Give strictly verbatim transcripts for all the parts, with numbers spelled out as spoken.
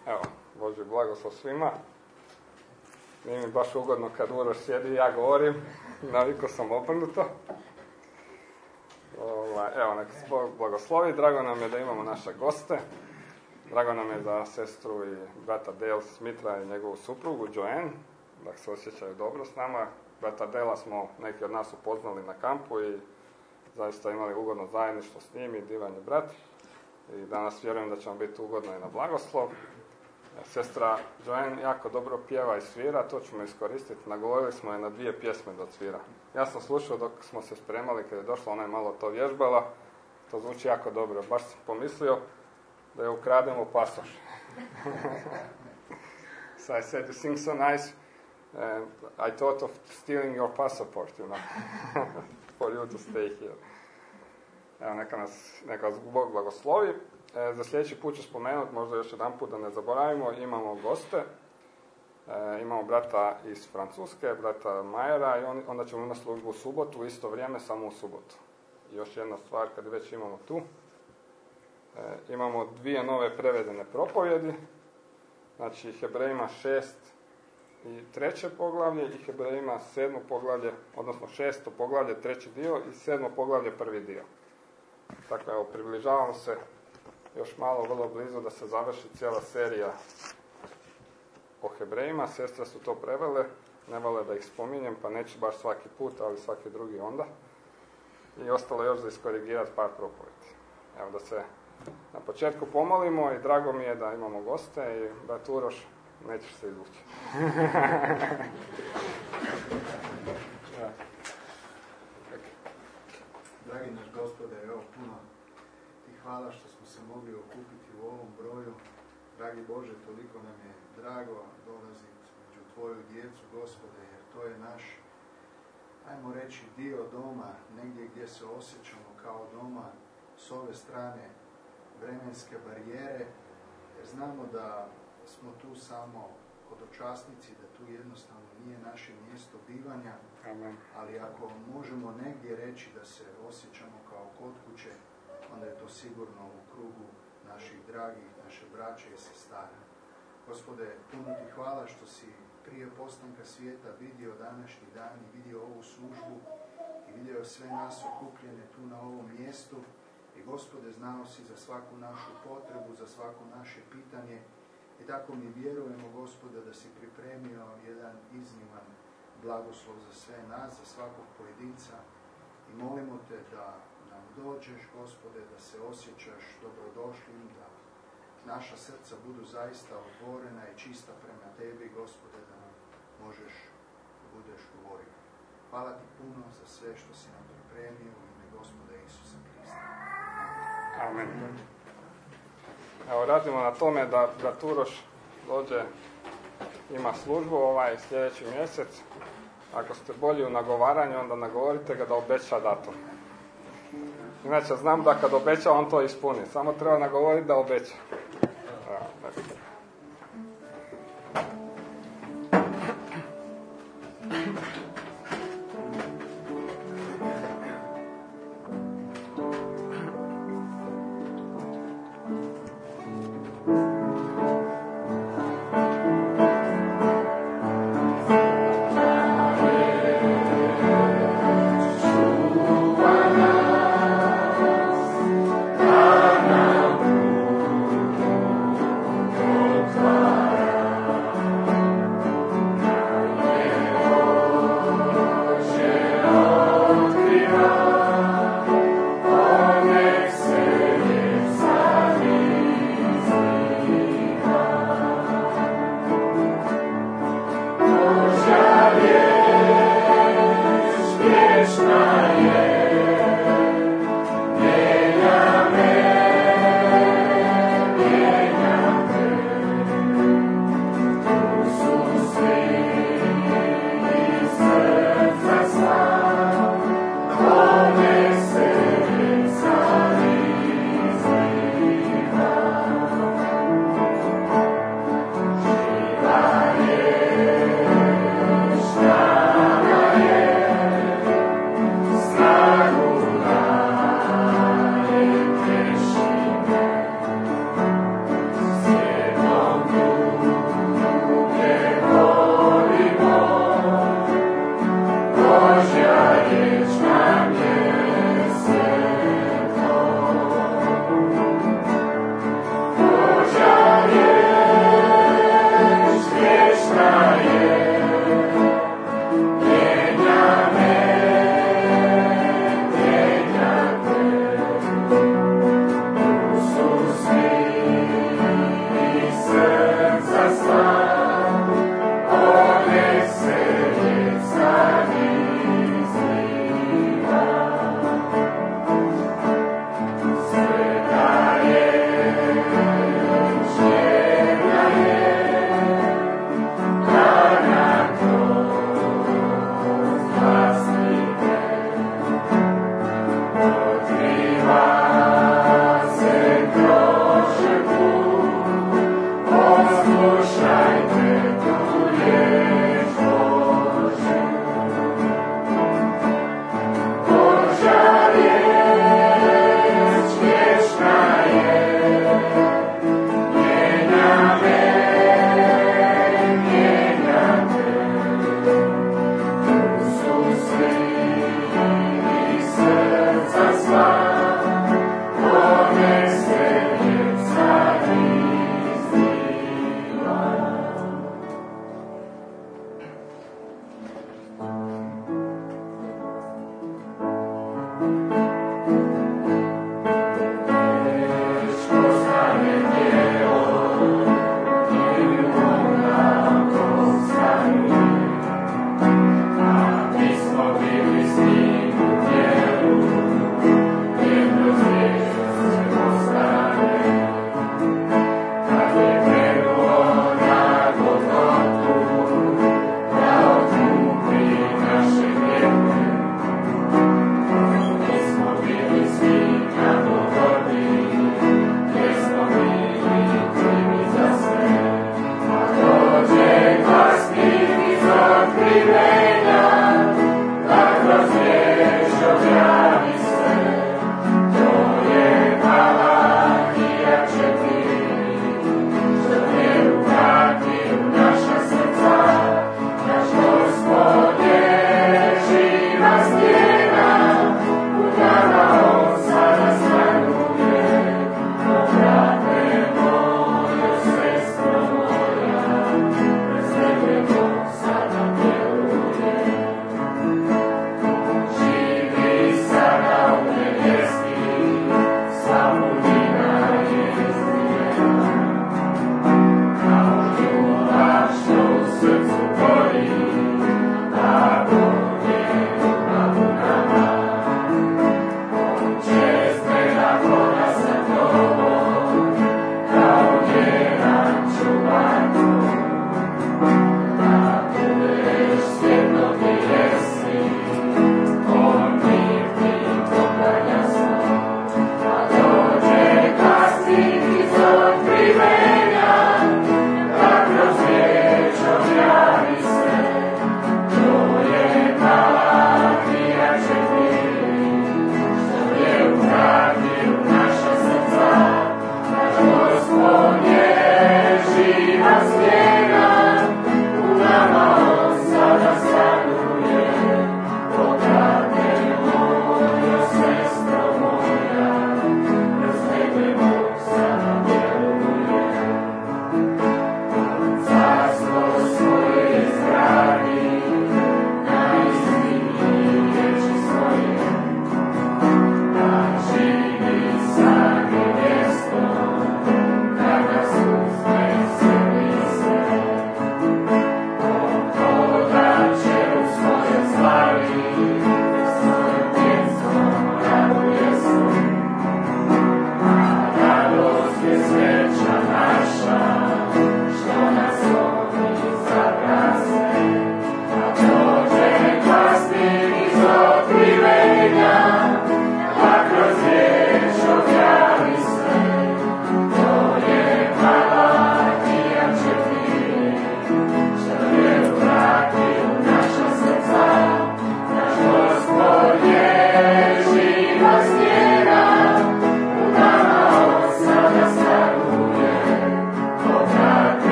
Evo, Božji blagoslov svima. Nije mi baš ugodno kad Uroš sjedi i ja govorim, navikao sam obrnuto. Evo, nek se Bog blagoslovi, drago nam je da imamo naše goste. Drago nam je za sestru i brata Dale Smitra i njegovu suprugu Joanne, da se osjećaju dobro s nama. Brata Dela smo neki od nas upoznali na kampu i zaista imali ugodno zajedništvo s njim i divan je brat. I danas vjerujem da ćemo biti ugodno i na blagoslov. Sestra Joanne jako dobro pjeva i svira, to ćemo iskoristiti. Nagovorili smo je na dvije pjesme da svira. Ja sam slušao dok smo se spremali, kad je došla, ona je malo to vježbala. To zvuči jako dobro. Baš sam pomislio da je ukrademo pasoš. So I said, you sing so nice. And I thought of stealing your passport, you know, for you to stay here. Evo, neka nas, neka vas Bog blagoslovi. E, za sljedeći put ću spomenuti, možda još jedan put da ne zaboravimo, imamo goste. E, imamo brata iz Francuske, brata Majera, i on, onda ćemo imati službu u subotu, u isto vrijeme, samo u subotu. I još jedna stvar, kad već imamo tu. E, imamo dvije nove prevedene propovjedi. Znači, Hebrejima šest i treće poglavlje i Hebrejima sedmo poglavlje, odnosno šesto poglavlje, treći dio i sedmo poglavlje, prvi dio. Tako, evo, približavamo se još malo, vrlo blizu da se završi cijela serija o Hebrejima. Sestre su to prevele, ne vole da ih spominjem, pa neću baš svaki put, ali svaki drugi onda. I ostalo još za iskorigirati par propovjedi. Evo, da se na početku pomolimo i drago mi je da imamo goste i brat Uroš, nećeš se izvući. Dragi naš Gospode, evo puno ti hvala što smo se mogli okupiti u ovom broju. Dragi Bože, toliko nam je drago dolaziti među tvoju djecu, Gospode, jer to je naš, ajmo reći, dio doma, negdje gdje se osjećamo kao doma s ove strane vremenske barijere, jer znamo da smo tu samo hodočasnici, da tu jednostavno nije naše mjesto bivanja. Amen. Ali ako možemo negdje reći da se osjećamo kao kod kuće, onda je to sigurno u krugu naših dragih, naše braće i sestara. Gospode, puno ti hvala što si prije postanka svijeta vidio današnji dan i vidio ovu službu i vidio sve nas okupljene tu na ovom mjestu. I Gospode, znao si za svaku našu potrebu, za svako naše pitanje. I tako mi vjerujemo, Gospode, da si pripremio jedan izniman blagoslov za sve nas, za svakog pojedinca. I molimo te da nam dođeš, Gospode, da se osjećaš dobrodošlim, da naša srca budu zaista otvorena i čista prema tebi, Gospode, da nam možeš, da budeš govorio. Hvala ti puno za sve što si nam pripremio u ime Gospoda Isusa Krista. Amen. Evo, radimo na tome da brat Uroš dođe, ima službu ovaj sljedeći mjesec. Ako ste bolji u nagovaranju, onda nagovorite ga da obeća datum. Inače, znam da kad obeća, on to ispuni. Samo treba nagovoriti da obeća. Evo, Oh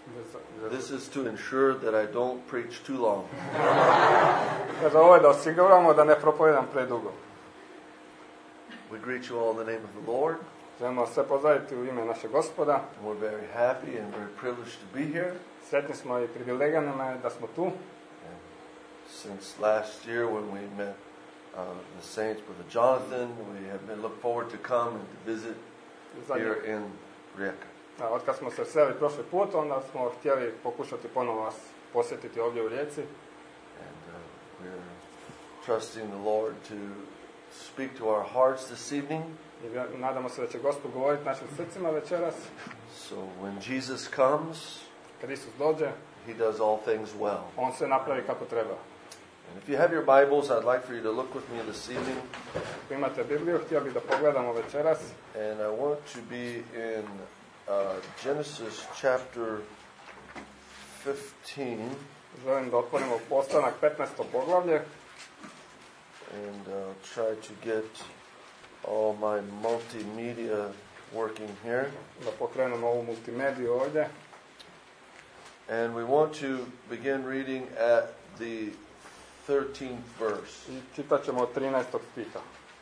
This is to ensure that I don't preach too long. Kaže, ovo je da osiguramo da ne propovedam predugo. We greet you all in the name of the Lord. Želimo sve pozdraviti u ime našeg Gospoda. And we're very happy and very privileged to be here. Sretni smo i privilegirani da smo tu. And since last year when we met uh, the saints with Jonathan, we have been look forward to come and to visit here in Rijeka. Od kad smo se sreli prošli put, onda smo htjeli pokušati ponovo vas posjetiti ovdje u Rijeci. And uh, we're trusting the Lord to speak to our hearts this evening. I nadamo se da će Gospod govoriti našim srcima večeras. So when Jesus comes, kad Isus dođe, He does all things well. On sve napravi kako treba. And if you have your Bibles, I'd like for you to look with me this evening. Ako imate Bibliju, htio bih da pogledamo večeras. And I want to be in uh, Genesis chapter fifteen. Želim da otvorimo Postanak petnaesto poglavlje. And uh, try to get all my multimedia working here. Da pokrenemo ovu multimediju ovdje. And we want to begin reading at the thirteenth verse. I čitat ćemo od trinaestog stiha.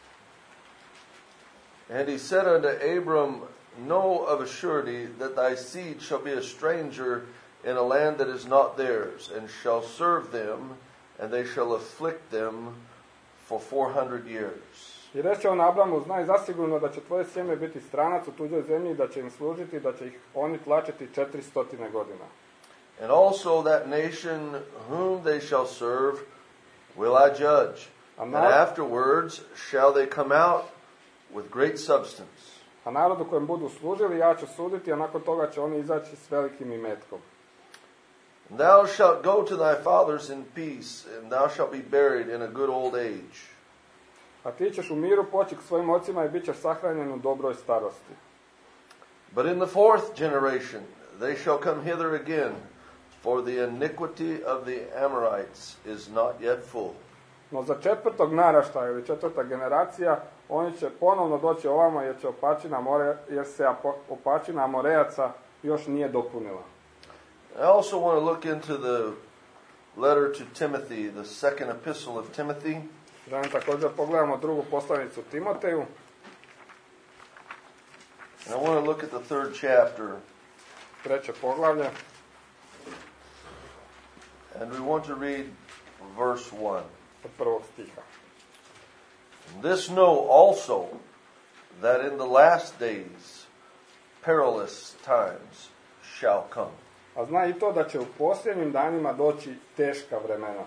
And he said unto Abram, Know of a surety that thy seed shall be a stranger in a land that is not theirs, and shall serve them, and they shall afflict them for four hundred years. I reče on Abramu, znaj zasigurno da će tvoje sjeme biti stranac u tuđoj zemlji, da će im služiti, da će ih oni tlačiti četiristotine godina. And also that nation whom they shall serve will I judge, and afterwards shall they come out with great substance. A narodu kojem budu služili ja ću suditi, a nakon toga će oni izaći s velikim imetkom. Thou shalt go to thy fathers in peace, and thou shalt be buried in a good old age. A ti ćeš u miru poći k svojim ocima i bit ćeš sahranjen u dobroj starosti. But in the fourth generation they shall come hither again, for the iniquity of the Amorites is not yet full. No za četvrtog naraštaja ili četvrta generacija oni će ponovno doći ovamo jer će opačina more, jer se opačina Amorejaca još nije dopunila. I also want to look into the letter to Timothy, the second epistle of Timothy. Želim također pogledamo drugu poslanicu Timoteju. And I want to look at the third chapter. Treće poglavlje. And we want to read verse one. Od prvog stiha. This know also that in the last days perilous times shall come. A zna i to da će u posljednjim danima doći teška vremena.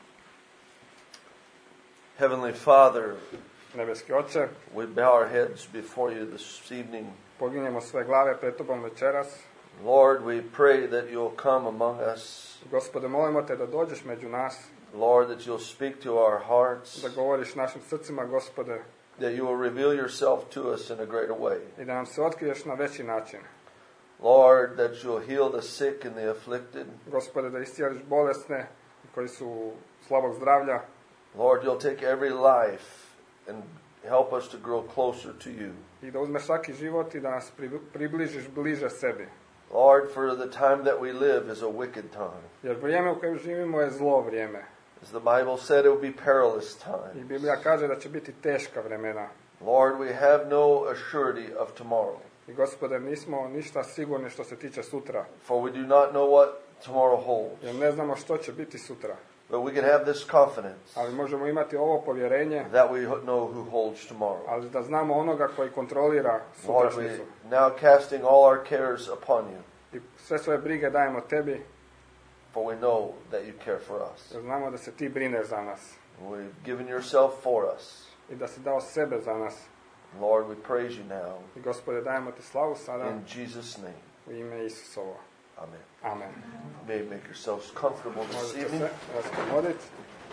Heavenly Father, Nebeski Oče, we bow our heads before you this evening. Poginjemo sve glave pred tobom večeras. Lord, we pray that you'll come among us. Gospode, molimo te da dođeš među nas. Lord, that you'll speak to our hearts. Da govoriš našim srcima, Gospode. That you will reveal yourself to us in a greater way. I da nam se otkriješ na veći način. Lord, that you'll heal the sick and the afflicted. Gospode, da iscijeliš bolesne koji su slabog zdravlja. Lord, you'll take every life and help us to grow closer to you. I da uzmeš svaki život i da nas približiš bliže sebi. Lord, for the time that we live is a wicked time. Jer vrijeme u kojem živimo je zlo vrijeme. As the Bible said, it will be perilous times. I Biblija kaže da će biti teška vremena. Lord, we have no assurity of tomorrow. I Gospode, nismo ništa sigurni što se tiče sutra. For we do not know what tomorrow holds. Jer ne znamo što će biti sutra. But we can have this confidence. Ali možemo imati ovo povjerenje. That we know who holds tomorrow. Ali da znamo onoga koji kontrolira sutrašnjicu. Lord, we now casting all our cares upon you. I sve svoje brige dajemo tebi. For we know that you care for us. Jer znamo da se ti brineš za nas. We've given yourself for us. I da si dao sebe za nas. Lord, we praise you now. I Gospode, dajemo ti slavu sada. In Jesus' name. U ime Isusovo. Amen. Amen. You may make yourselves comfortable this Možete evening. se raspomoditi.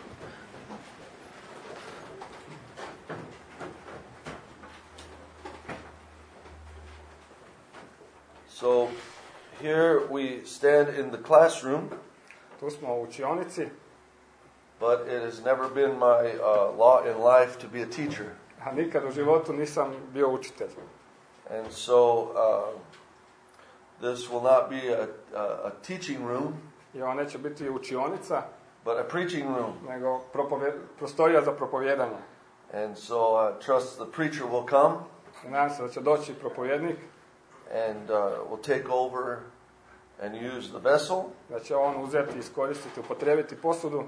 So, here we stand in the classroom. Tu smo u učionici. But it has never been my uh, law in life to be a teacher. A nikad u životu nisam bio učitelj. And so, uh, This will not be a, a, a teaching room, I ovo neće biti učionica, but a preaching room. nego propovje, prostorija za propovjedanje. And so I trust the preacher will come I nadam se da će doći propovjednik, and uh, will take over and use the vessel. da će on uzeti, iskoristiti, upotrijebiti posudu.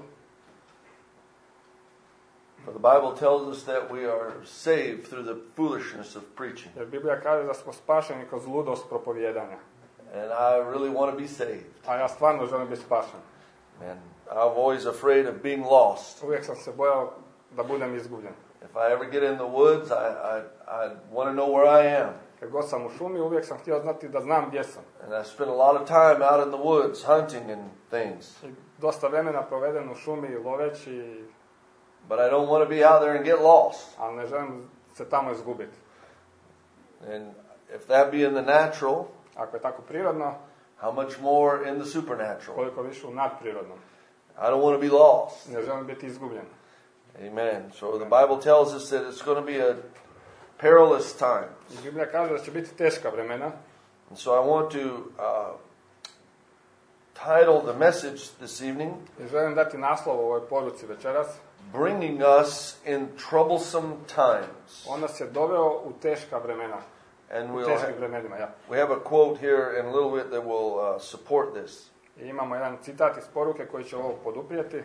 For the Bible tells us that we are saved through the foolishness of preaching. Jer Biblija kaže da smo spašeni kroz ludost propovjedanja. And I really want to be saved. A ja stvarno želim biti spašen. And I'm always afraid of being lost. Uvijek sam se bojao da budem izgubljen. If I ever get in the woods, I, I, I want to know where I am. Kad god sam u šumi, uvijek sam htio znati da znam gdje sam. And I spend a lot of time out in the woods hunting and things. I dosta vremena provedem u šumi loveći, But I don't want to be out there and get lost. ali ne želim se tamo izgubiti. And if that be in the natural, Ako je tako prirodno, how much more in the supernatural? koliko više u nadprirodnom. I don't want to be lost. Ne želim biti izgubljen. Amen. So the Bible tells us that it's going to be a perilous time. I Biblija kaže da će biti teška vremena. And so I want to uh, title the message this evening, I želim dati naslov ovoj poruci večeras. Bringing Us in Troublesome Times. On nas je doveo u teška vremena. And U we'll teškim have, vremenima, ja. we have a quote here in a little bit that will uh, support this. I imamo jedan citat iz poruke koji će ovo poduprijeti.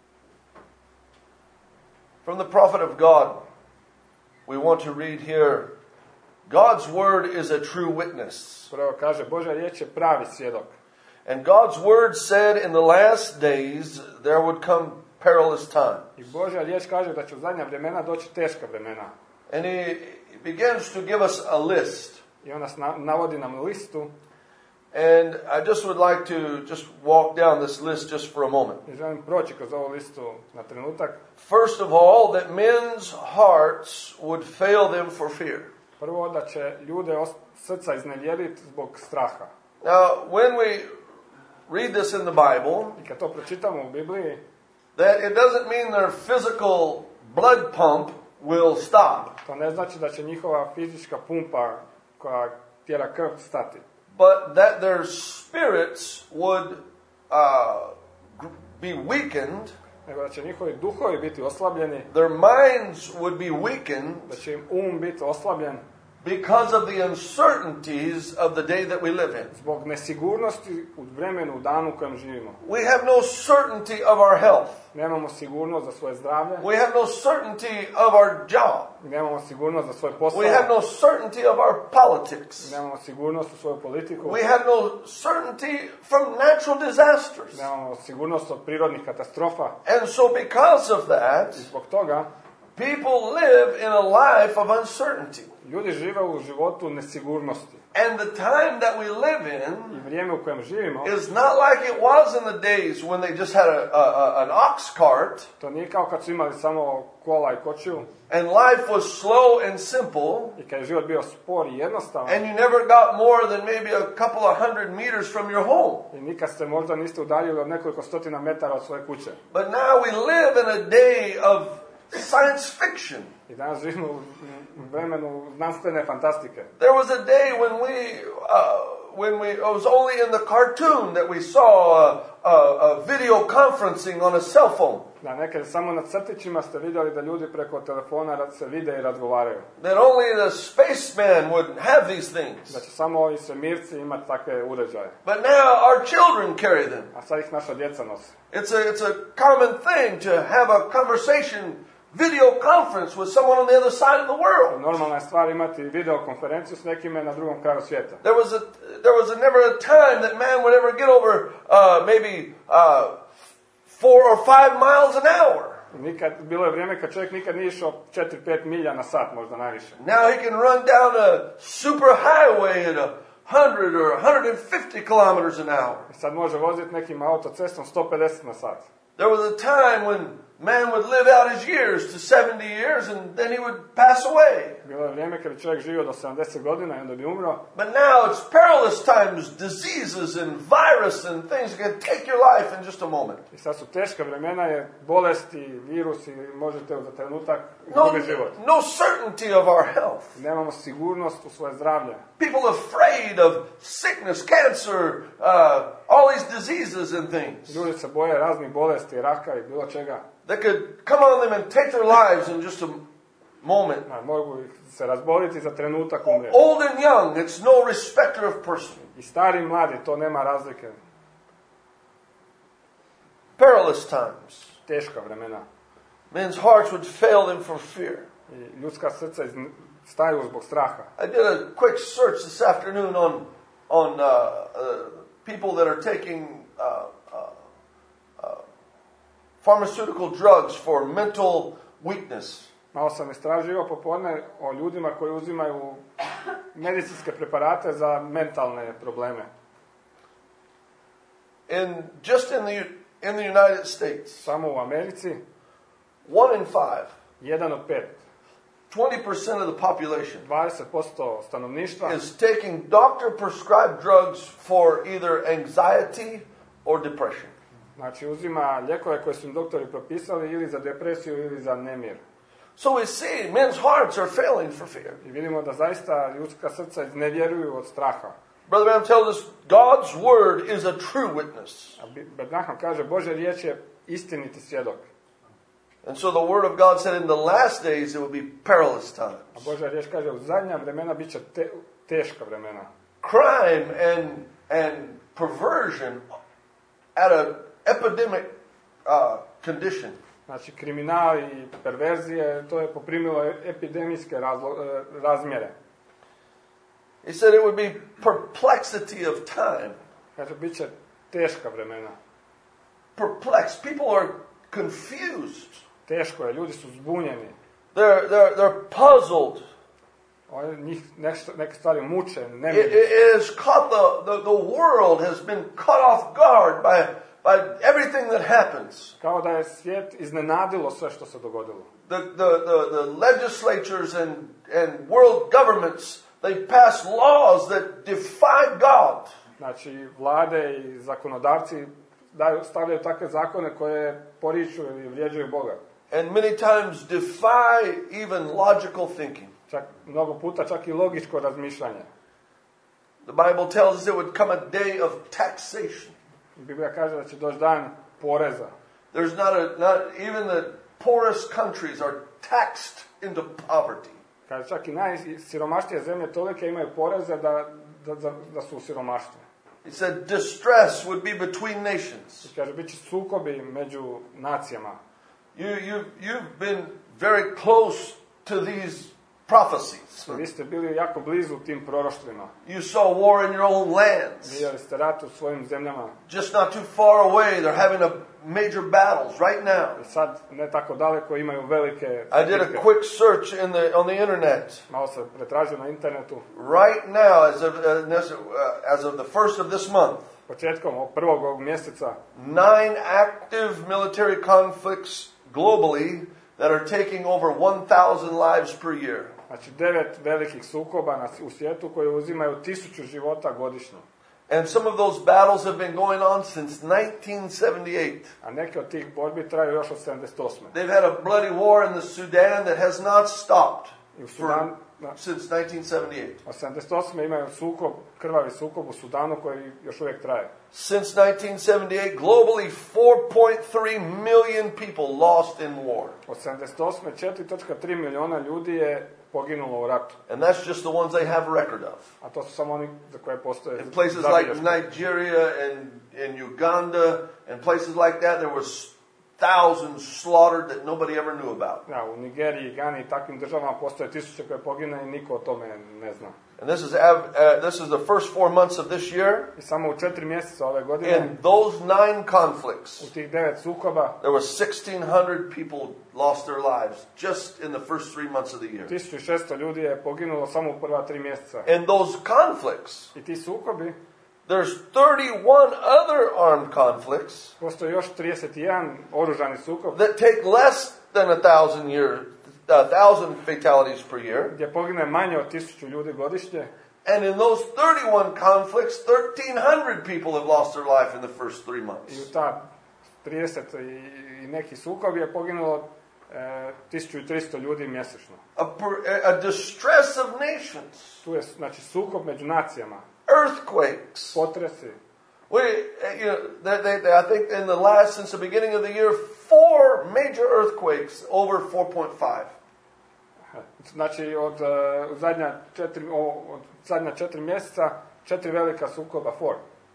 From the prophet of God, we want to read here, God's word is a true witness. Prvo kaže, Božja riječ je pravi svjedok. And God's word said in the last days there would come perilous time. I Božja riječ kaže da će u zadnja vremena doći teška vremena. And he begins to give us a list. I on nas na, navodi nam listu. And I just would like to just walk down this list just for a moment. I želim proći kroz ovu listu na trenutak. First of all, that men's hearts would fail them for fear. Prvo da će ljude os- srca iznevjeriti zbog straha. Now, when we read this in the Bible, I kad to pročitamo u Bibliji, that it doesn't mean their physical blood pump will stop, to ne znači da će njihova fizička pumpa koja tjera krv stati. but that their spirits would uh, g- be weakened, Nego da će njihovi duhovi biti oslabljeni, their minds would be weakened da će im um biti oslabljen because of the uncertainties of the day that we live in. zbog nesigurnosti u vremenu, u danu u kojem živimo. We have no certainty of our health. Nemamo sigurnost za svoje zdravlje, We have no certainty of our job. nemamo sigurnost za svoj posao, We have no certainty of our politics. nemamo sigurnost u svoju politiku, We have no certainty from natural disasters. nemamo sigurnost od prirodnih katastrofa. And so because of that, I zbog toga people live in a life of uncertainty. ljudi žive u životu nesigurnosti. And the time that we live in I vrijeme u kojem živimo, is not like it was in the days when they just had a, a, a, an ox cart to nije kao kad su imali samo kola i kočiju and life was slow and simple i kad je život bio spor i jednostavan and you never got more than maybe a couple of hundred meters from your home. i nikad ste možda niste udaljili od nekoliko stotina metara od svoje kuće. But now we live in a day of science fiction. I danas živimo u vremenu znanstvene fantastike. There was a day when we, uh, when we, it was only in the cartoon that we saw a, a, a video conferencing on a cell phone. Da, nekad samo na crtićima ste vidjeli da ljudi preko telefona se vide i razgovaraju. That only the spaceman would have these things. Da će samo ovi svemirci imati takve uređaje. But now our children carry them. A sad ih naša djeca nose. It's a, it's a common thing to have a conversation, video conference with someone on the other side of the world. Normalna je stvar imati videokonferenciju s nekime na drugom kraju svijeta. There was a, there was a, never a time that man would ever get over uh, maybe uh, four or five miles an hour. Nikad, bilo je vrijeme kad čovjek nikad nije išao četiri pet milja na sat, možda najviše. Now he can run down a super highway at a hundred or one hundred fifty kilometers an hour. I sad može voziti nekim autocestom sto pedeset na sat. There was a time when man would live out his years to seventy years and then he would pass away. Bilo je vrijeme kad bi čovjek živio do sedamdeset godina i onda bi umro. But now it's perilous times, diseases and virus and things can take your life in just a moment. I sad su teška vremena, je bolesti, virusi, možete za trenutak No, izgubiti život. no certainty of our health. Nemamo sigurnost u svoje zdravlje. People afraid of sickness, cancer, uh, all these diseases and things. Ljudi se boje raznih bolesti, raka i bilo čega. That could come on them and take their lives in just a moment. Na, mogu ih se razboliti za trenutak umre. Old and young, it's no respecter of person. I stari i mladi, to nema razlike. Perilous times. Teška vremena. Men's hearts would fail them for fear. I ljudska srca izn- staju zbog straha. I did a quick search this afternoon on on uh, uh, people that are taking uh, uh, uh, pharmaceutical drugs for mental weakness. Malo sam istražio popodne o ljudima koji uzimaju medicinske preparate za mentalne probleme. In just in the in the United States, Samo u Americi, one in five, jedan od pet, twenty percent of the population dvadeset posto stanovništva is taking doctor prescribed drugs for either anxiety or depression. znači uzima lijekove koje su im doktori propisali ili za depresiju ili za nemir. So we see men's hearts are failing for fear. I vidimo da zaista ljudska srca iznevjeruju od straha. Brother Branham tells us God's word is a true witness. A Branham kaže, Božja riječ je istiniti svjedok. And so the word of God said in the last days it would be perilous A times. Božja riječ kaže, u zadnja vremena bit će te, teška vremena. Crime and and perversion at an epidemic uh, condition. Znači, kriminal i perverzije, to je poprimilo epidemijske razlo, razmjere. He said it would be perplexity of time. Kaže, bit će teška vremena. Perplexed. People are confused. Teško je, ljudi su zbunjeni. They're, they're, they're puzzled. Oni, njih nešto, neke stvari muče, It, nemiri. it is caught, the, the, the world has been caught off guard by, by everything that happens. Kao da je svijet iznenadilo sve što se dogodilo. The, the, the, the legislatures and, and world governments, they pass laws that defy God. Znači, vlade i zakonodavci daju, stavljaju takve zakone koje poriču ili vrijeđaju Boga. And many times defy even logical thinking. Čak, mnogo puta čak i logičko razmišljanje. The Bible tells us it would come a day of taxation. Biblija kaže da će doći dan poreza. There's not a, not even the poorest countries are taxed into poverty. Kaže, čak i najsiromašnije zemlje tolike imaju poreze da, da, da, da su u siromaštvu. He said distress would be between nations. Kaže, bit će sukobi među nacijama. You, you, you've been very close to these prophecies. Vi ste bili jako blizu tim proroštvima. You saw war in your own lands. Vidjeli ste rat u svojim zemljama. Just not too far away, they're having a major battles right now. I sad, ne tako daleko, imaju velike... I did a quick search in the, on the internet. Malo se pretražio na internetu. Right now, as of, uh, as of the first of this month, Početkom ovog prvog ovog mjeseca, nine active military conflicts globally that are taking over one thousand lives per year. znači devet velikih sukoba na, u svijetu koji uzimaju tisuću života godišnje. And some of those battles have been going on since nineteen seventy-eight. A neke od tih borbi traju još od sedamdeset osme. They've had a bloody war in the Sudan that has not stopped I u for, Sudan, na, since nineteen seventy-eight. od sedamdeset osme imaju sukob, krvavi sukob u Sudanu koji još uvijek traje. Since nineteen seventy-eight, globally four point three million people lost in war. Od sedamdeset osme četiri zarez tri milijuna ljudi je poginulo u ratu. And that's just the ones they have record of. A to su samo oni za koje postoje In places like Nigeria and in Uganda and places like that, there was thousands slaughtered that nobody ever knew about. Ja, u Nigeriji, Gani i takvim državama postoje tisuće koje pogine i niko o tome ne zna. And this is uh, this is the first four months of this year. I samo u četiri mjeseca ove godine, In those nine conflicts, u tih devet sukoba, there was sixteen hundred people lost their lives just in the first three months of the year. tisuću šesto ljudi je poginulo samo u prva tri mjeseca. And those conflicts, I ti sukobi, There's thirty-one other armed conflicts Postoji još trideset jedan oružani sukob that take less than a thousand year, a thousand fatalities per year. gdje pogine manje od tisuću ljudi godišnje. And in those thirty-one conflicts, thirteen hundred people have lost their life in the first three I months. u ta trideset i, i neki sukob je poginulo e, tisuću tristo ljudi mjesečno. A, per- a distress of nations, Tu je znači sukob među nacijama, earthquakes. potresi. We, you know, they, they, they, I think in the last, since the beginning of the year, four major earthquakes over four point five. Znači od uh, zadnja četiri, o, od zadnja četiri mjeseca četiri velika sukoba, four.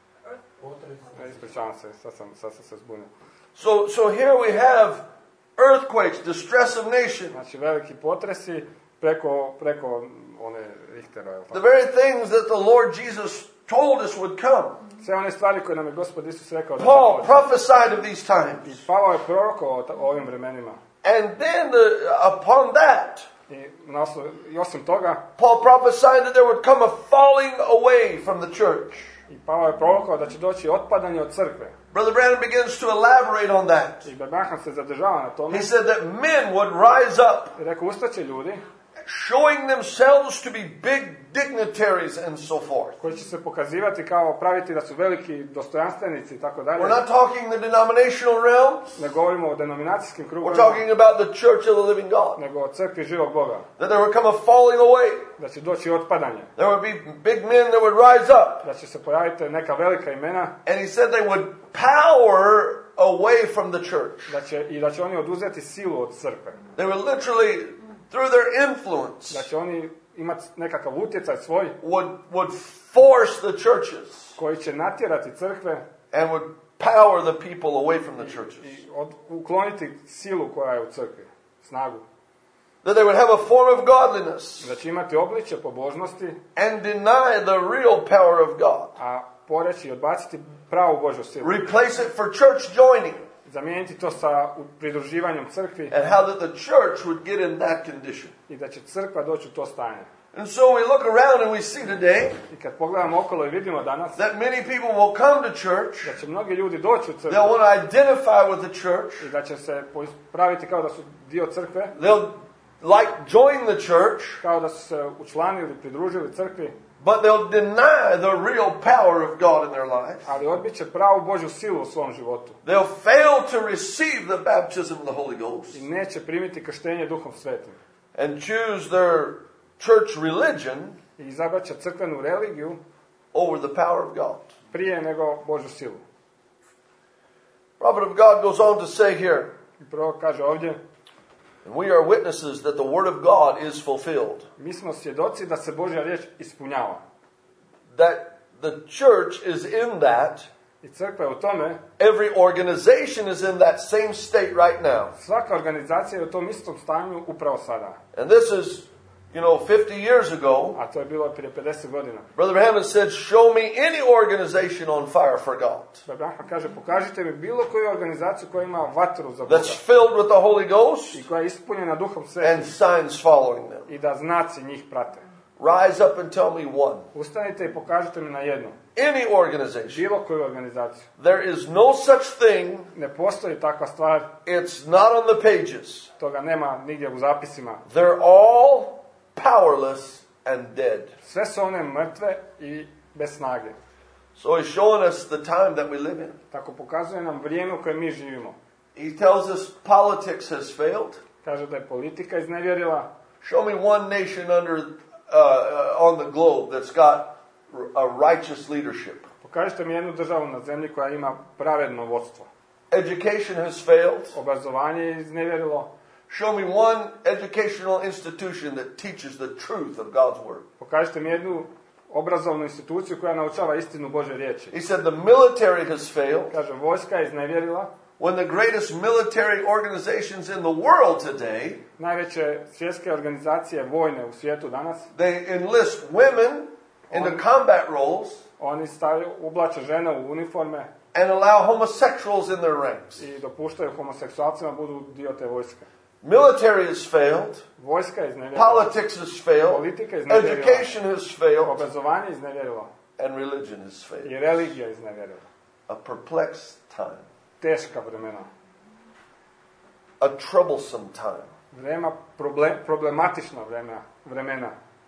E, Ispričavam se, sad sam, sad sam se zbunio. So, so here we have earthquakes, distress of nations. Znači veliki potresi preko, preko one Richtera. je li The tako? very things that the Lord Jesus told us would come. Sve one stvari koje nam je Gospod Isus rekao da Paul će doći. prophesied of these I times. Pavao je prorokao o, ta- o ovim vremenima. And then the, upon that, I, na osnovu, I osim toga, Paul prophesied that there would come a falling away from the church. i Pavao je prorokao da će doći otpadanje od crkve. Brother Branham begins to elaborate on that. I Branham se zadržava na tome. He said that men would rise up, I rekao, ustaće ljudi showing themselves to be big dignitaries and so forth. koji će se pokazivati kao praviti da su veliki dostojanstvenici i tako dalje. We're not talking the denominational realms. Ne govorimo o denominacijskim We're krugovima, talking about the church of the living God. nego o crkvi živog Boga. That there would come a falling away. Da će doći otpadanje. There would be big men that would rise up. Da će se pojaviti neka velika imena. And he said they would power away from the church. Da će, I da će oni oduzeti silu od crkve. They would literally, through their influence, Da će oni imati nekakav utjecaj svoj would, would force the churches koji će natjerati crkve and would power the people away from the churches. i od, ukloniti silu koja je u crkvi, snagu. That they would have a form of godliness Da će imati obličje pobožnosti, and deny the real power of God. a poreći i odbaciti pravu Božju silu. Replace it for church joining, Zamijeniti to sa pridruživanjem crkvi and how that the church would get in that condition. i da će crkva doći u to stanje. And so we look around and we see today I kad pogledamo okolo i vidimo danas that many people will come to church, da će mnogi ljudi doći u they'll crkvu want to identify with the church, i da će se praviti kao da su dio crkve, they'll like join the church, kao da su se učlanili, pridružili crkvi, but they'll deny the real power of God in their lives. ali odbit će pravu Božju silu u svom životu They'll fail to receive the baptism of the Holy Ghost i neće primiti krštenje Duhom Svetim and choose their church religion i izabrat će crkvenu religiju over the power of God. prije nego Božju silu. Prophet of God goes on to say here, I prvo kaže ovdje, and we are witnesses that the word of God is fulfilled. mi smo svjedoci da se Božja riječ ispunjava. That the church is in that. I crkva je u tome, Every organization is in that same state right now. svaka organizacija je u tom istom stanju upravo sada. And this is, you know, fifty years ago, A to je bilo prije pedeset godina. Brother Hammond said, show me any organization on fire for God. Abraham kaže, pokažite mi bilo koju organizaciju koja ima vatru za Boga That's filled with the Holy Ghost i koja je ispunjena Duhom and Svetim signs following them. i da znaci njih prate. Rise up and tell me one. Ustanite i pokažite mi na jednu, Any organization. bilo koju organizaciju. There is no such thing. Ne postoji takva stvar, It's not on the pages. toga nema nigdje u zapisima. They're all powerless and dead. Sve su one mrtve i bez snage. So he's showing us the time that we live in. Tako pokazuje nam vrijeme u kojem mi živimo. He tells us politics has failed. Kaže da je politika iznevjerila. Show me one nation under uh, uh, on the globe that's got a righteous leadership. Pokažite mi jednu državu na zemlji koja ima pravedno vodstvo. Education has failed. Obrazovanje je iznevjerilo. Show me one educational institution that teaches the truth of God's word. Pokažite mi jednu obrazovnu instituciju koja naučava istinu Božje riječi. He said the military has failed. Kaže, vojska je iznevjerila. When the greatest military organizations in the world today, Najveće svjetske organizacije vojne u svijetu danas, they enlist women into combat roles oni stavljaju, ublače žene u uniforme and allow homosexuals in their ranks. i dopuštaju homoseksualcima budu dio te vojske. Military has failed. Vojska je iznevjerila. Politics has failed. Politika je iznevjerila. Education has failed. Obrazovanje je iznevjerilo. and religion is failed. I religija iznevjerila. A perplexed time. Teška vremena. A troublesome time. Vrema problem, problematična vremena. vremena.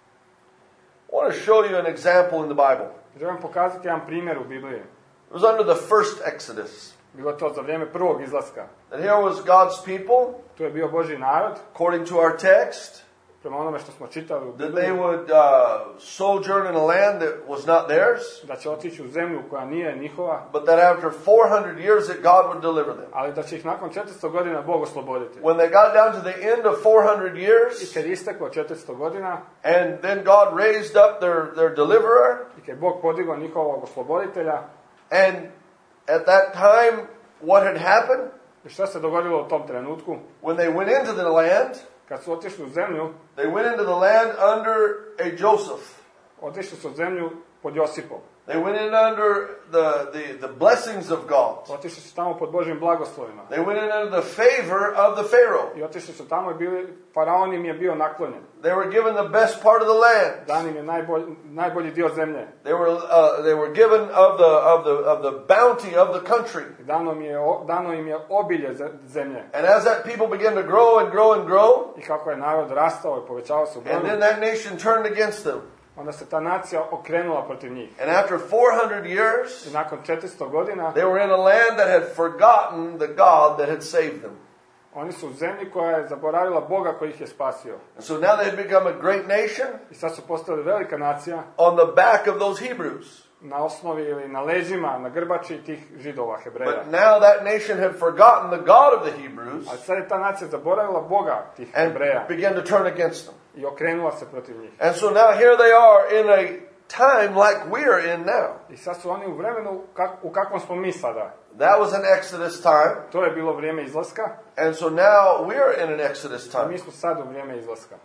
I want to show you an example in the Bible. Želim pokazati jedan primjer u Bibliji. It was under the first Exodus. Bilo to za vrijeme prvog izlaska. And here was God's people, Tu je bio Božji narod, according to our text, prema onome što smo čitali u that Bibliji, they would uh, sojourn in a land that was not theirs, da će otići u zemlju koja nije njihova, but that after four hundred years that God would deliver them. ali da će ih nakon četiristo godina Bog osloboditi. When they got down to the end of four hundred I years, kad je isteklo četiristo godina, and then God raised up their, their deliverer, i kad je Bog podigao njihovog osloboditelja, and at that time, what had happened? i što se dogodilo u tom trenutku? When they went into the land, Kad su otišli u zemlju, they went into the land under a Joseph. otišli su u zemlju pod Josipom. They went in under the, the, the blessings of God. Otišli su tamo pod Božjim blagoslovima. They went in under the favor of the Pharaoh. I otišli su tamo i bili, faraon im je bio naklonjen. They were given the best part of the land. Dan im je najbolji, najbolji dio zemlje. They were uh, they were given of the of the of the bounty of the country. I dano im je, dano im je obilje zemlje. And as that people began to grow and grow and grow, I kako je narod rastao i povećavao se u broju, and then that nation turned against them. onda se ta nacija okrenula protiv njih. And after four hundred years, I nakon četiristo godina, they were in a land that had forgotten the God that had saved them. oni su u zemlji koja je zaboravila Boga koji ih je spasio. And so now they had become a great nation I sad su postali velika nacija on the back of those Hebrews. na osnovi ili na leđima, na grbači tih Židova, Hebreja. But now that nation had forgotten the God of the Hebrews Ali sad je ta nacija zaboravila Boga tih and Hebreja began to turn against them. i okrenula se protiv njih. And so now here they are in a time like we're in now. I sad su oni u vremenu kak, u kakvom smo mi sada. That was an Exodus time. To je bilo vrijeme izlaska, And so now we're in an Exodus a mi time. smo sad u vrijeme izlaska.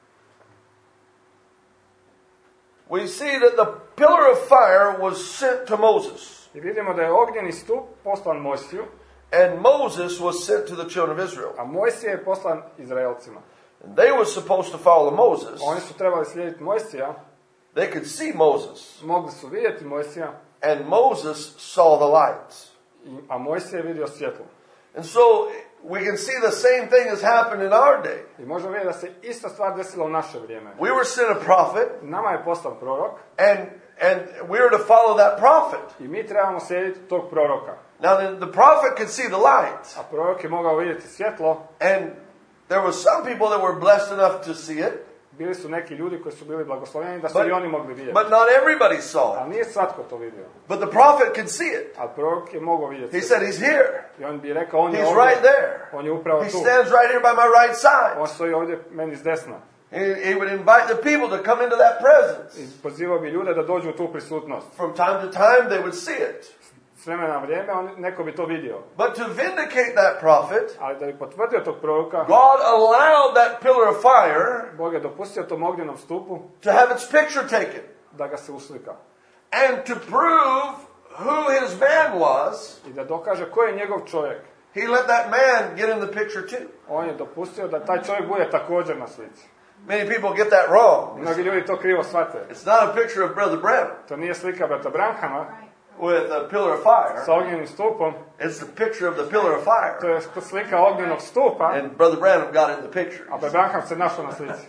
We see that the pillar of fire was sent to Moses. I vidimo da je ognjeni stup poslan Mojsiju, And Moses was sent to the children of Israel. a Mojsije je poslan Izraelcima. And they were supposed to follow Moses. Oni su trebali slijediti Mojsija, They could see Moses. mogli su vidjeti Mojsija, And Moses saw the light. i- a Mojsije je vidio svjetlo. And so we can see the same thing has happened in our day. I možemo vidjeti da se ista stvar desila u naše vrijeme. We were sent a prophet, Nama je poslan prorok and and we were to follow that prophet. i mi trebamo slijediti tog proroka. Now the, the prophet could see the light, A prorok je mogao vidjeti svjetlo. and there were some people that were blessed enough to see it, Bili su neki ljudi koji su bili blagoslovljeni da su But- i oni mogli vidjeti. but not everybody saw Ali it. nije svatko to vidio. But the prophet could see it. Ali prorok je mogao vidjeti. He said, "He's here. I on bi rekao, on je He's ovdje. right there. On je upravo He tu. stands right here by my right On side." stoji ovdje meni s desna. He, he would invite the people to come into that presence. I pozivao bi ljude da dođu u tu prisutnost. From time to time, they would see it. S vremena na vrijeme on, neko bi to vidio. But to vindicate that prophet, Ali da bi potvrdio tog proroka, God allowed that pillar of fire Bog je dopustio tom ognjenom stupu to have its picture taken. da ga se uslika. And to prove who his man was, I da dokaže ko je njegov čovjek. he let that man get in the picture too. On je dopustio da taj čovjek bude također na slici. Many people get that wrong. Mnogi ljudi to krivo shvate. It's not a picture of Brother Branham To nije slika brata Branhama with a pillar of fire. sa ognjenim stupom, It's the picture of the pillar of to fire. je slika ognjenog stupa, And Brother Branham got in the picture. a brata Branham se našao na slici.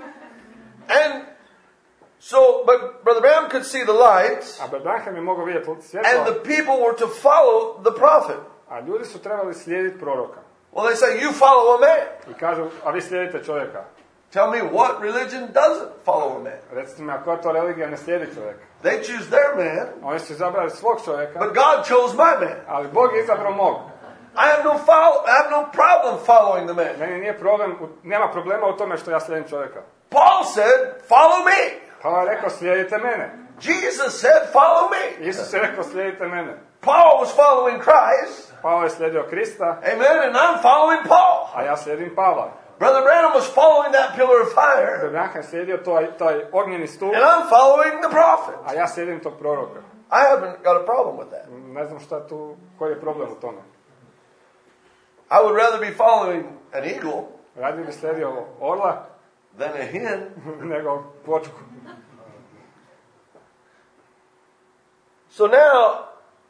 And so, but Brother Branham could see the light, A brata Branham je mogao vidjeti and svjetlo, the people were to follow the prophet. a ljudi su trebali slijediti proroka. Well, they say, you follow a man. I kažu, a vi slijedite čovjeka. Tell me what religion doesn't follow a man. Recite mi, a koja to religija ne slijedi čovjeka? They choose their man, Oni su izabrali svog čovjeka, but God chose my man. ali Bog je izabrao mog. I have no follow, I have no problem following the man. Meni nije problem, nema problema u tome što ja slijedim čovjeka. Paul said, follow me. Paul je rekao, slijedite mene. Jesus said, follow me. Isus je rekao, slijedite mene. Paul was following Christ. Paul je slijedio Krista, Amen. And I'm following Paul. a ja slijedim Pavla. Brother Branham was following that pillar of fire. Branham je slijedio taj, taj ognjeni stup, And I'm following the prophet. a ja slijedim tog proroka. I haven't got a problem with that. Ne znam šta tu, koji je problem u tome. I would rather be following an eagle Radije bi slijedio orla than a hen. nego počku. So now,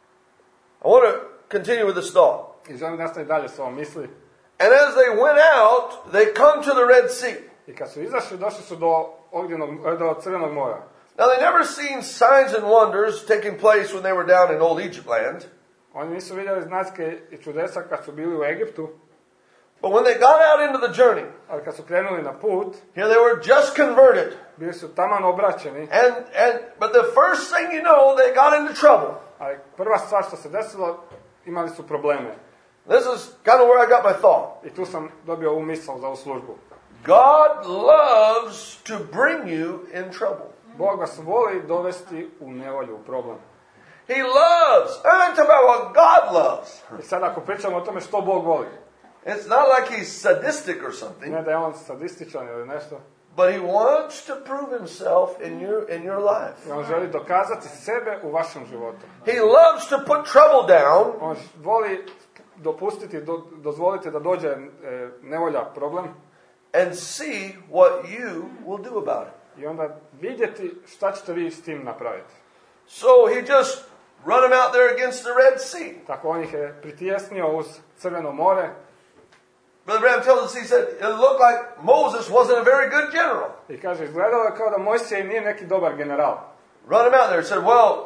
I want to continue with this thought. I želim nastaviti dalje s ovom misli. And as they went out, they come to the Red Sea. I kad su izašli, došli su do ognjenog, do Crvenog mora. Now they never seen signs and wonders taking place when they were down in old Egypt land. Oni nisu vidjeli znake i čudesa kad su bili u Egiptu, But when they got out into the journey, ali kad su krenuli na put, here they were just converted. bili su taman obraćeni, And, and, but the first thing you know, they got into trouble. ali prva stvar što se desilo, imali su probleme. This is kind of where I got my thought. I tu sam dobio ovu misao za ovu službu. God loves to bring you in trouble. Bog vas voli dovesti u nevolju, u problem. He loves. I'm talking about what God loves. I sad ako pričamo o tome što Bog voli, It's not like he's sadistic or something, ne da je on sadističan ili nešto, but he wants to prove himself in your in your life. i on želi dokazati sebe u vašem životu. He loves to put trouble down On voli dopustiti, do, dozvoliti da dođe e, nevolja, problem, and see what you will do about it. i onda vidjeti šta ćete vi s tim napraviti. So he just run him out there against the Red Sea. Tako on ih je pritjesnio uz Crveno more. Brother Branham tells us, he said, it looked like Moses wasn't a very good general. I kaže, izgledalo je kao da Mojsije nije neki dobar general. Run him out there and said, well,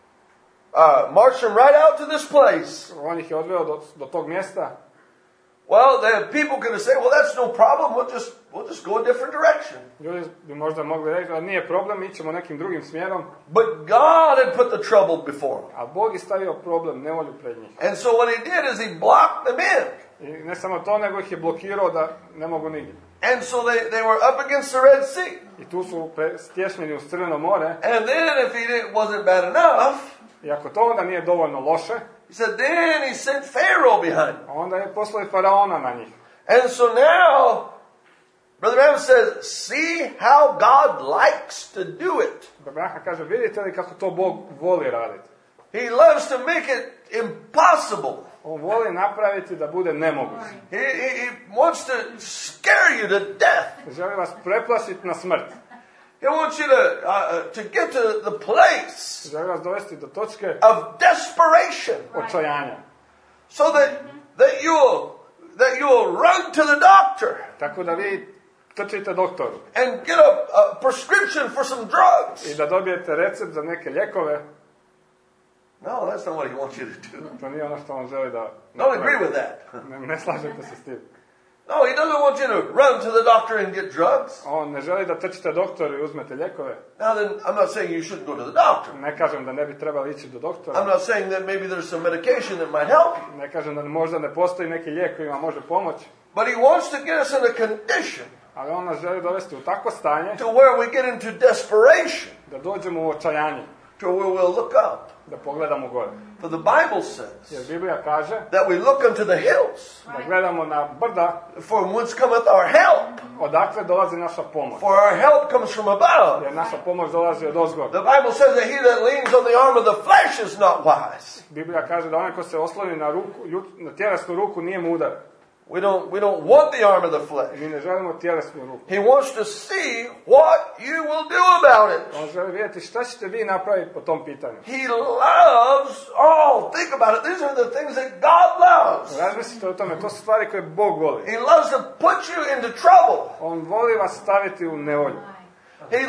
uh, march him right out to this place. On ih je odveo do, do tog mjesta. Well, then people could say, well, that's no problem. We'll just, we'll just go a different direction. Ljudi bi možda mogli reći, da nije problem, ićemo nekim drugim smjerom. But God had put the trouble before him. A Bog je stavio problem, nevolju pred njih. And so what he did is he blocked them in. I ne samo to, nego ih je blokirao da ne mogu nigdje. And so they, they were up against the Red Sea. I tu su pre, stješnjeni uz Crveno more. And then if he didn't, wasn't bad enough, I ako to onda nije dovoljno loše, he said, then he sent Pharaoh behind him. onda je poslao i faraona na njih. And so now, Brother Branham says, see how God likes to do it. Abraham kaže, vidite li kako to Bog voli raditi? He loves to make it impossible. On voli napraviti da bude nemoguće. He, he, he wants to scare you to death. Želi vas preplašiti na smrt. He wants you to, uh, to get to the place Želi vas dovesti do točke of desperation, očajanja. so that, that you'll, that you'll run to the doctor Tako da vi trčite doktoru and get a, a prescription for some drugs. i da dobijete recept za neke lijekove. No, that's not what he wants you to do. To nije ono što on želi da... Don't agree with that. Ne, ne slažete se s tim. No, he doesn't want you to run to the doctor and get drugs. On ne želi da trčite doktoru i uzmete lijekove. Now then, I'm not saying you shouldn't go to the doctor. Ne kažem da ne bi trebali ići do I'm doktora. not saying that maybe there's some medication that might help you. Ne kažem da možda ne postoji neki lijek koji vam može pomoći. But he wants to get us in a condition Ali on nas želi dovesti u takvo stanje to where we get into desperation, da dođemo u očajanje, to where we'll look up. da pogledamo gore. For the Bible says Jer Biblija kaže that we look unto the hills, da gledamo na brda from whence cometh our help. odakle dolazi naša pomoć. For our help comes from above. Jer naša pomoć dolazi od ozgora. The Bible says that he that leans on the arm of the flesh is not wise. Biblija kaže da onaj ko se osloni na ruku, ljud- na tjelesnu ruku nije mudar. We don't, we don't want the arm of the flesh. Mi ne želimo tjelesnu ruku. He wants to see what you will do about it. On želi vidjeti šta ćete vi napraviti po tom pitanju. He loves, oh, think about it. These are the things that God loves. Razmislite o tome, to su stvari koje Bog voli. He loves to put you into trouble. On voli vas staviti u nevolju. He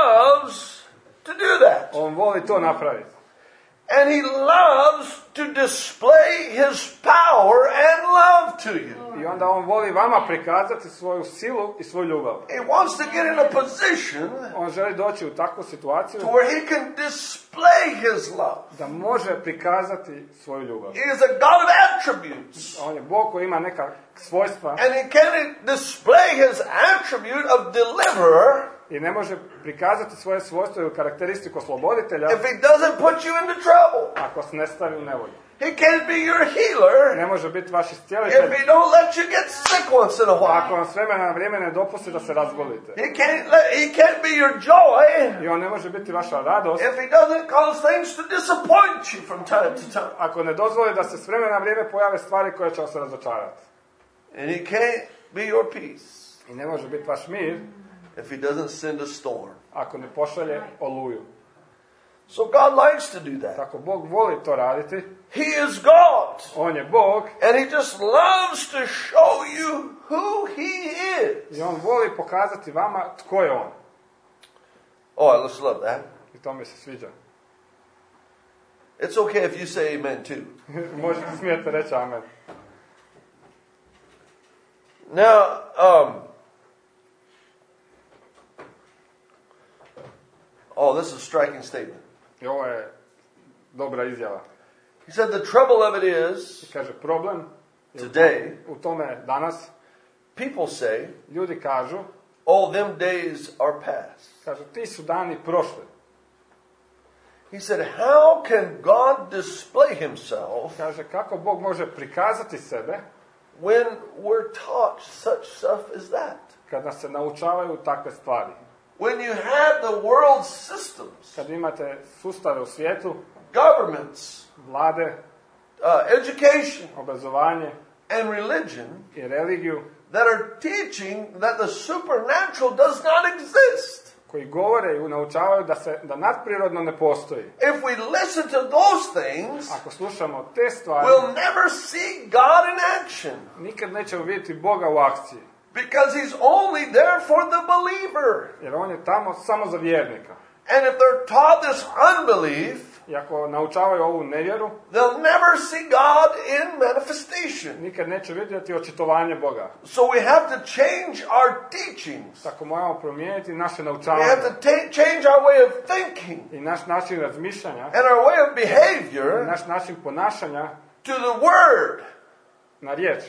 loves to do that. On voli to napraviti. And he loves to display his power and love to you. I onda on voli vama prikazati svoju silu i svoju ljubav. He wants to get in a position On želi doći u takvu situaciju to where he can display his love. da može prikazati svoju ljubav. He is a God of attributes. On je Bog koji ima neka svojstva And he can display his attribute of deliverer i ne može prikazati svoje svojstvo ili karakteristiku osloboditelja if he doesn't put you into trouble. ako se ne stavi u nevolju. He can't be your healer Ne može biti vaš if iscijelitelj he don't let you get sick once in a ako while. vam s vremena na vrijeme ne dopusti da se razbolite. He can't let, he can't be your joy I on ne može biti vaša radost if he doesn't cause things to disappoint you from time to time. ako ne dozvoli da se s vremena na vrijeme pojave stvari koje će vas razočarati. And he can't be your peace I ne može biti vaš mir if he doesn't send a storm. ako ne pošalje oluju. So God likes to do that. Tako Bog voli to raditi. He is God. On je Bog And He just loves to show you who He is. i on voli pokazati vama tko je on. Oh, I just love that. I to mi se sviđa. It's okay if you say amen too. Možete smijete reći amen. Now, um, oh, this is a striking statement. I ovo je dobra izjava. He said the trouble of it is, I kaže, problem je u today, u tome danas, people say, ljudi kažu, oh, them days are past. kažu, ti su dani prošli. He said, how can God display Himself Kaže, kako Bog može prikazati sebe when we're taught such stuff as that? kada se naučavaju takve stvari. When you have the world systems, Kad imate sustave u svijetu, governments, vlade, uh, education, obrazovanje and religion i religiju, that are teaching that the supernatural does not exist. koji govore i naučavaju da, se, da nadprirodno ne postoji. If we listen to those things, Ako slušamo te stvari, we'll never see God in action. nikad nećemo vidjeti Boga u akciji. Because He's only there for the believer. Jer on je tamo samo za vjernika. And if they're taught this unbelief, I ako naučavaju ovu nevjeru, they'll never see God in manifestation. nikad neće vidjeti očitovanje Boga. So we have to change our teachings. Tako moramo promijeniti naše We naučavanje have to ta- change our way of thinking i naš način razmišljanja and our way of i behavior naš način ponašanja to the Word. na riječ.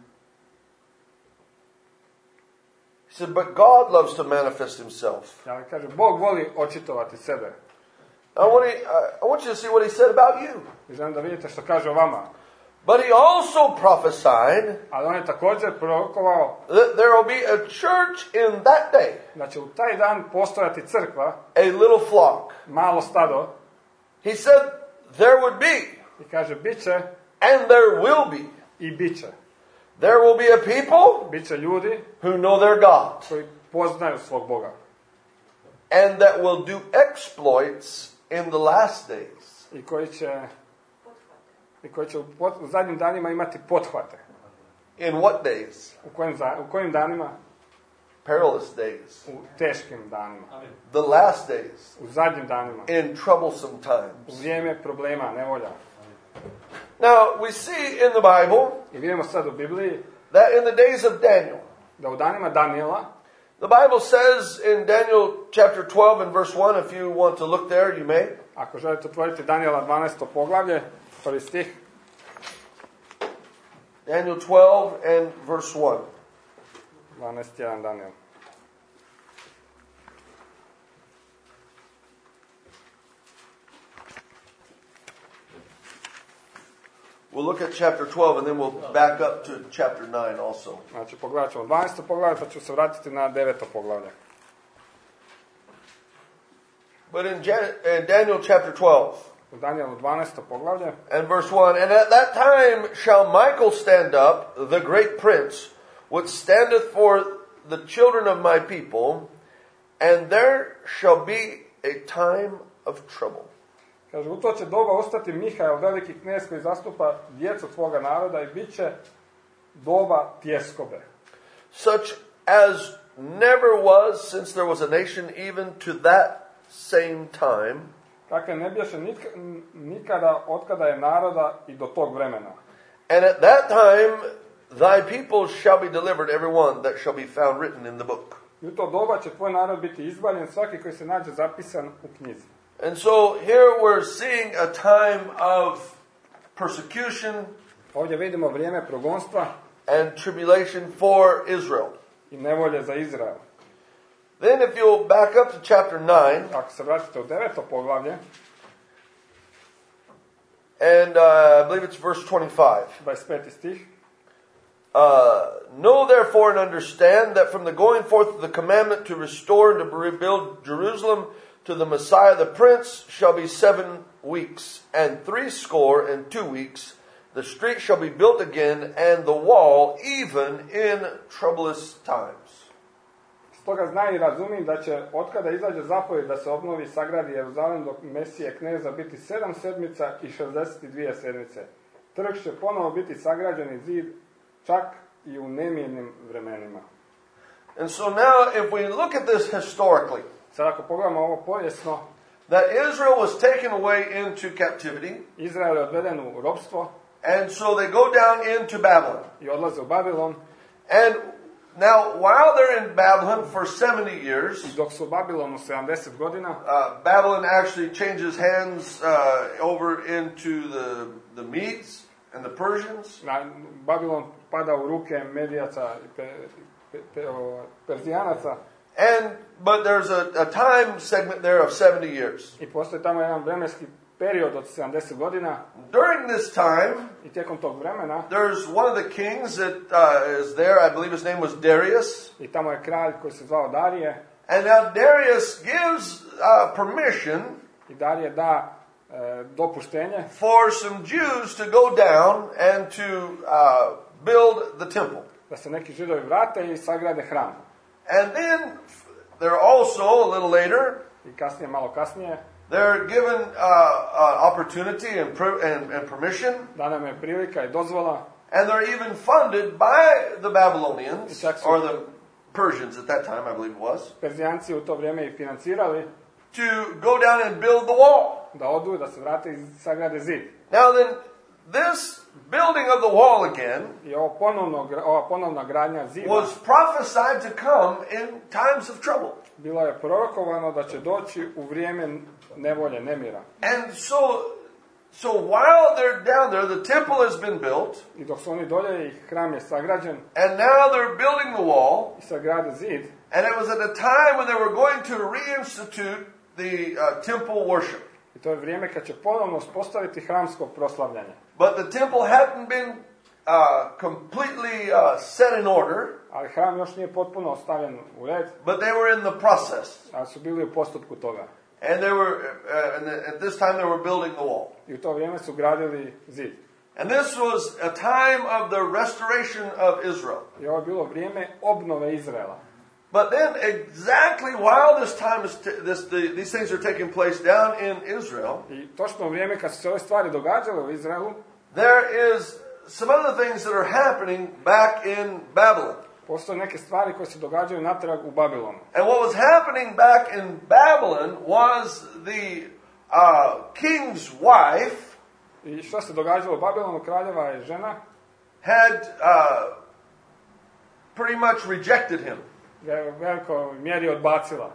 He said, but God loves to manifest Himself. Ja kaže, Bog voli očitovati sebe. I want, to, I want you to see what He said about you. I želim da vidite što kaže o vama. But He also prophesied Ali on je također prorokovao that there will be a church in that day, da će u taj dan postojati crkva, a little flock. malo stado, He said there would be, i kaže, bit će and there will be. i bit će. There will be a people Bit će ljudi who know their God koji poznaju svog Boga. and that will do exploits in the last days. I koji će, i koji će u, pot, u zadnjim danima imati pothvate. In what days? U kojim, za- u kojim danima? Perilous days. U teškim danima. The last days. U zadnjim danima. In troublesome U times. vrijeme problema, nevolja. Now, we see in the Bible I vidimo sad u Bibliji that in the days of Daniel, da u danima Daniela, the Bible says in Daniel chapter twelve and verse one, if you want to look there, you may. ako želite otvoriti Daniela dvanaesto poglavlje, prvi stih, Daniel twelve and verse one. dvanaest jedan Daniel. We'll look at chapter twelve and then we'll back up to chapter nine also. Znači, pogledat ćemo dvanaesto poglavlje, pa ću se vratiti na deveto poglavlje. But in, Jan- in Daniel chapter twelve U Danielu dvanaesto poglavlje, and verse one, and at that time shall Michael stand up, the great prince, which standeth for the children of my people, and there shall be a time of trouble. kaže, u to će doba ustati Mihael, veliki knez koji zastupa djecu tvoga naroda i bit će doba tjeskobe. Such as never was since there was a nation even to that same time. Kakve ne bijaše nik- nikada otkada je naroda i do tog vremena. And at that time thy people shall be delivered, every one that shall be found written in the book. I u to doba će tvoj narod biti izbaljen, svaki koji se nađe zapisan u knjizi. And so here we're seeing a time of persecution Ovdje vidimo vrijeme progonstva and tribulation for Israel. i nevolje za Izrael. Then if you'll back up to chapter nine, Ako se vratite u deveto poglavlje, and uh, I believe it's verse twenty-five. dvadeset peti stih, Uh, know therefore and understand that from the going forth of the commandment to restore and to rebuild Jerusalem to the Messiah the Prince shall be seven weeks, and three score and two weeks. The street shall be built again, and the wall even in troublous times. Stoga zna i razumi da će, otkada izađe zapovjed da se obnovi i sagradi Jeruzalem dok Mesije kneza biti sedam sedmica i šezdeset dvije sedmice. Trg će ponovo biti sagrađeni zid čak i u nemirnim vremenima. And so now if we look at this historically, Sad ako pogledamo ovo povijesno, that Israel was taken away into captivity, Izrael je odveden u ropstvo and so they go down into Babylon. i odlaze u Babilon. And now, while they're in Babylon for seventy years, I dok su u Babilonu sedamdeset godina, uh, Babylon actually changes hands uh, over into the, the Medes and the Persians. na Babilon pada u ruke Medijaca i pe, pe, pe, o, Perzijanaca. And, but there's a, a time segment there of seventy years. I postoji tamo jedan vremenski period od sedamdeset godina. During this time, I tijekom tog vremena, there's one of the kings that uh, is there. I believe his name was Darius. i tamo je kralj koji se zvao Darije. And now Darius gives uh, permission I Darije da e, dopuštenje for some Jews to go down and to uh, build the temple. da se neki Židovi vrate i sagrade hram. And then they're also, a little later, I kasnije, malo kasnije, they're given uh, uh, opportunity and, pr- and, and permission, dana nam je prilika i dozvola, and they're even funded by the Babylonians, It's actually- or the Persians at that time, I believe it was, Perzijanci u to vrijeme i financirali to go down and build the wall. da odu, da se vrate i sagrade zid. Now then, this building of the wall again I ovo ponovno, ova ponovna gradnja zida was prophesied to come in times of trouble. bilo je prorokovano da će doći u vrijeme nevolje, nemira. And so, so while they're down there, the temple has been built, I dok su oni dolje i hram je sagrađen and now they're building the wall, i sagrade zid, and it was at a time when they were going to reinstitute the uh, temple worship. i to je vrijeme kad će ponovno uspostaviti hramsko proslavljanje. But the temple hadn't been uh, completely uh, set in order, Ali hram još nije potpuno stavljen u red, but they were in the process. ali su bili u postupku toga. And they were, uh, and at this time they were building the wall. I u to vrijeme su gradili zid. And this was a time of the restoration of Israel. I ovo je bilo vrijeme obnove Izraela. But then, exactly while this time is, t- this, the, these things are taking place down in Israel, I točno u vrijeme kad su se ove stvari događale u Izraelu, there is some other things that are happening back in Babylon. postoje neke stvari koje se događaju natrag u Babilonu. And what was happening back in Babylon was the uh, king's wife I što se događalo u Babilonu, kraljeva je žena, had uh, pretty much rejected him. ga je u velikoj mjeri odbacila.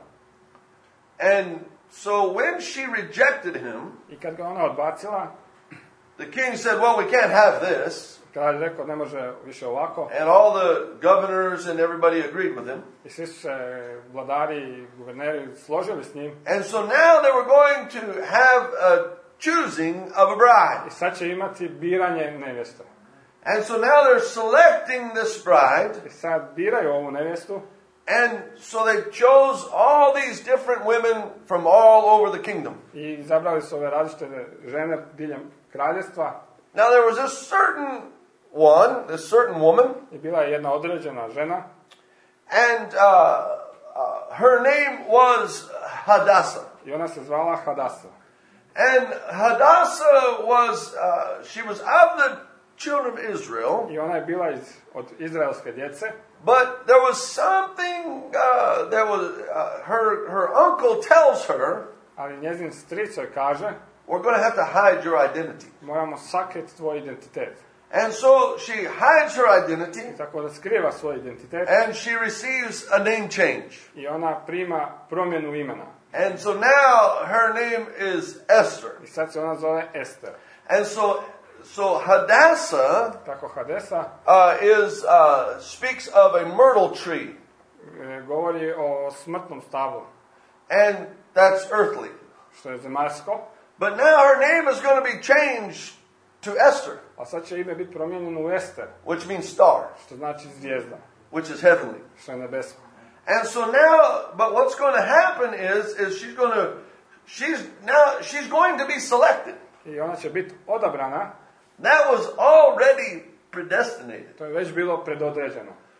And so when she rejected him, I kad ga ona odbacila, the king said, well, we can't have this. kralj rekao ne može više ovako. And all the governors and everybody agreed with him. I svi su se vladari i guverneri složili s njim. And so now they were going to have a choosing of a bride. I sad će imati biranje nevjeste. And so now they're selecting this bride. I sad biraju ovu nevjestu. And so they chose all these different women from all over the kingdom. I izabrali su ove različite žene diljem kraljevstva. Now there was a certain one, this certain woman, I bila je jedna određena žena. and uh, uh, her name was Hadassah. I ona se zvala Hadasa. And Hadassah was, uh, she was of the children of Israel, I ona je bila iz, od izraelske djece. but there was something, uh, there was, uh, her, her uncle tells her, Ali njezin stric joj kaže, we're going to have to hide your identity. moramo sakriti tvoj identitet. And so she hides her identity, I tako da skriva svoj identitet. and she receives a name change. I ona prima promjenu imena. And so now her name is Esther. I sad se ona zove Ester. And so, so Hadassah Tako Hadesa uh, is uh, speaks of a myrtle tree, e, govori o smrtnom stablu, and that's earthly. što je zemaljsko. But now her name is going to be changed to Esther, A sad će ime biti promijenjeno u Ester, which means star, što znači zvijezda, which is heavenly. što je nebesko. And so now, but what's going to happen is, is she's going to, she's now, she's going to be selected. I ona će biti odabrana, That was already predestinated. to je već bilo predodređeno.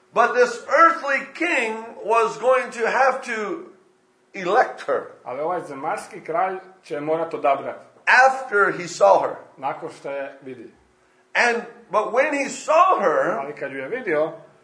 But this earthly king was going to have to elect her Ali ovaj zemaljski kralj će morati odabrati after he saw her. nakon što je vidi. And but when he saw her, Ali kad ju je vidio,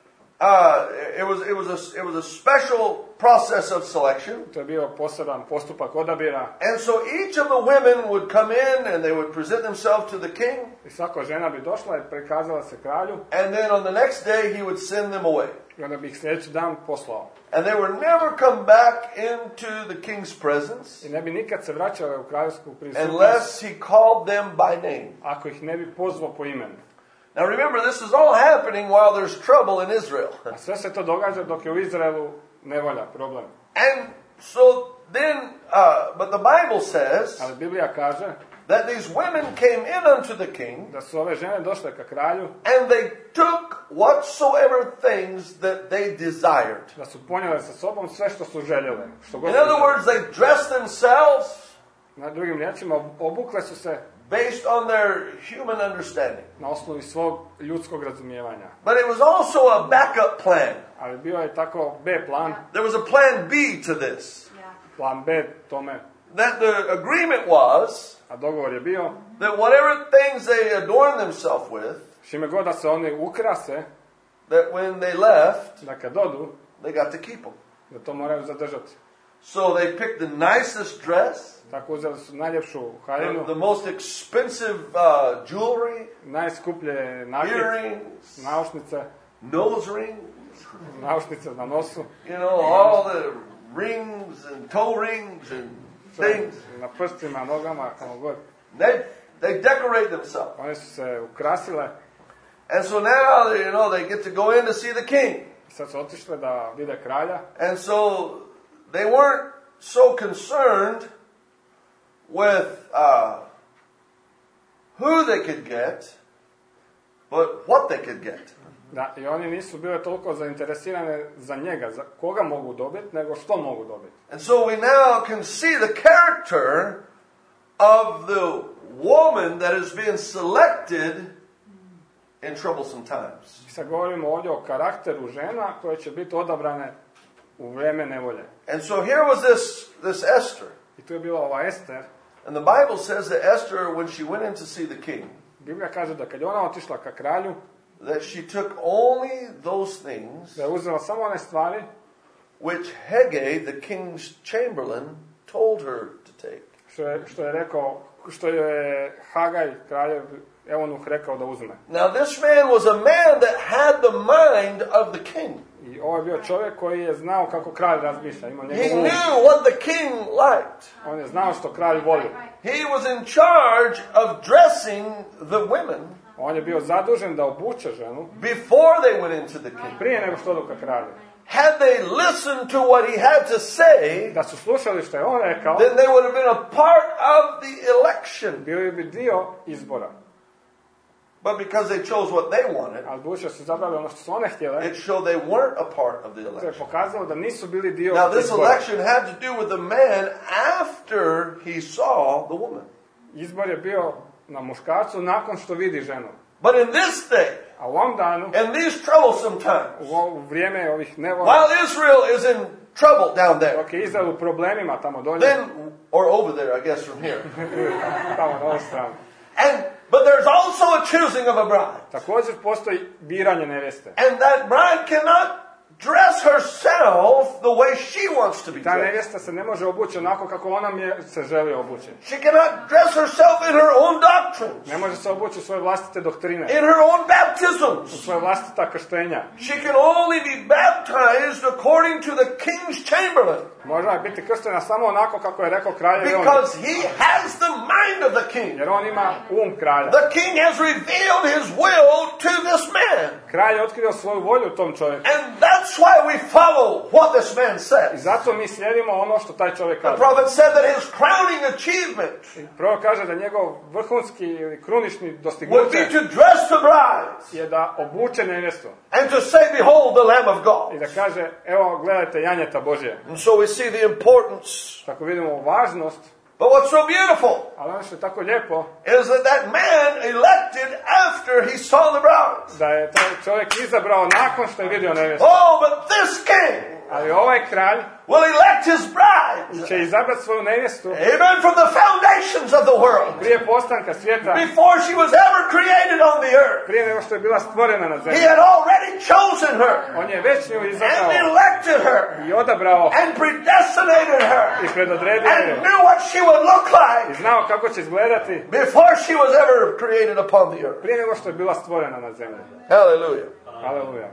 uh, it was it was a it was a special process of selection. to je bio poseban postupak odabira. And so each of the women would come in and they would present themselves to the king. I svaka žena bi došla i prikazala se kralju. And then on the next day he would send them away. I onda bi ih sljedeći dan poslao. And they would never come back into the king's presence I ne bi nikad se vraćale u kraljevsku prisutnost unless he called them by name. ako ih ne bi pozvao po imenu. Now remember, this is all happening while there's trouble in Israel. A sve se to događa dok je u Izraelu nevolja, problem. And so then, uh, but the Bible says Ali Biblija kaže that these women came in unto the king da su ove žene došle ka kralju, and they took whatsoever things that they desired. da su ponijele sa sobom sve što su željele. Što god In su other željele. words, they dressed themselves Na drugim riječima, obukle su se based on their human understanding. na osnovi svog ljudskog razumijevanja. But it was also a backup plan. Ali bio je tako B plan, There was a plan B to this. plan B tome, That the agreement was a dogovor je bio, that whatever things they adorned themselves with, čime god da se oni ukrase, that when they left, da kad dodu, they got to keep them. da to moraju zadržati. So they picked the nicest dress, Tako uzeli su najljepšu the, haljinu, the most expensive uh, jewelry, najskuplje nakit, earrings, naušnice, nose rings, naušnice na nosu, you know, all the rings and toe rings and sve things. na prstima, nogama, kako god. They they decorate themselves. One su se ukrasile And so now, you know, they get to go in to see the king. i sad su otišle da vide kralja. And so they weren't so concerned with uh, who they could get, but what they could get. Da, i oni nisu bile toliko zainteresirane za njega, za koga mogu dobiti, nego što mogu dobiti. And so we now can see the character of the woman that is being selected in troublesome times. I sad govorimo ovdje o karakteru žena koje će biti odabrane u vrijeme nevolje. And so here was this, this Esther. I tu je bila ova Ester. And the Bible says that Esther, when she went in to see the king, Biblija kaže da kad je ona otišla ka kralju, that she took only those things da je uzela samo one stvari which Haggai, the king's chamberlain, told her to take. što je, što je rekao, što je Hagaj, kraljev Evonuh, rekao da uzme. Now this man was a man that had the mind of the king. I ovo je bio čovjek koji je znao kako kralj razmišlja. Imao He njegov um. knew what the king liked. On je znao što kralj voli. He was in charge of dressing the women On je bio zadužen da obuče ženu before they went into the king. prije nego što odu ka kralju. Had they listened to what he had to say, Da su slušali što je on rekao, then they would have been a part of the election. bili bi dio izbora. But because they chose what they wanted, Ali budući su zabrali ono što su one htjele, it showed they weren't a part of the to je election. pokazalo da nisu bili dio Now this izbora. election had to do with the man after he saw the woman. Izbor je bio na muškarcu nakon što vidi ženu. But in this day, A u ovom danu, in these troublesome times, u ovo vrijeme ovih nevolja, while Israel is in trouble down there, dok je Izrael u problemima tamo dolje, then, or over there, I guess from here, tamo na ovoj strani. and but there's also a choosing of a bride. Također postoji biranje nevjeste. And that bride cannot dress herself the way she wants to be Ta dressed. nevjesta se ne može obući onako kako ona mi je se želi obući. She cannot dress herself in her own doctrines, Ne može se obući u svoje vlastite doktrine, in her own u baptisms. svoje vlastita krštenja. She can only be baptized according to the king's chamberlain, Može biti krštena samo onako kako je rekao kralj Evonuh, because he has the mind of the king. jer on ima um kralja. The king has revealed his will to this man. Kralj je otkrio svoju volju tom čovjeku. And that's why we follow what this man I says. zato mi slijedimo ono što taj čovjek The kaže. prophet said that his crowning achievement I prvo kaže da njegov vrhunski ili krunični would dostignuće be to dress the bride je da obuče nevjestu. and to say, behold, the Lamb of I God. da kaže, evo gledajte janjeta Božje. And so we see the importance Tako vidimo važnost But what's so beautiful Ali ono što je tako lijepo, is that that man elected after he saw the bride. da je taj čovjek izabrao nakon što je vidio nevjestu. Oh, but this king Ali ovaj kralj will elect his bride. će izabrati svoju nevjestu Amen. From the foundations of the world. prije postanka svijeta, Before she was ever created on the earth. prije nego što je bila stvorena na He zemlji. had already chosen her. On je već nju And izabrao elected her. i odabrao And predestinated her. i predodredio And je knew what she would look i like. znao kako će izgledati Before she was ever created upon the earth. prije nego što je bila stvorena na zemlji. Hallelujah. Haleluja.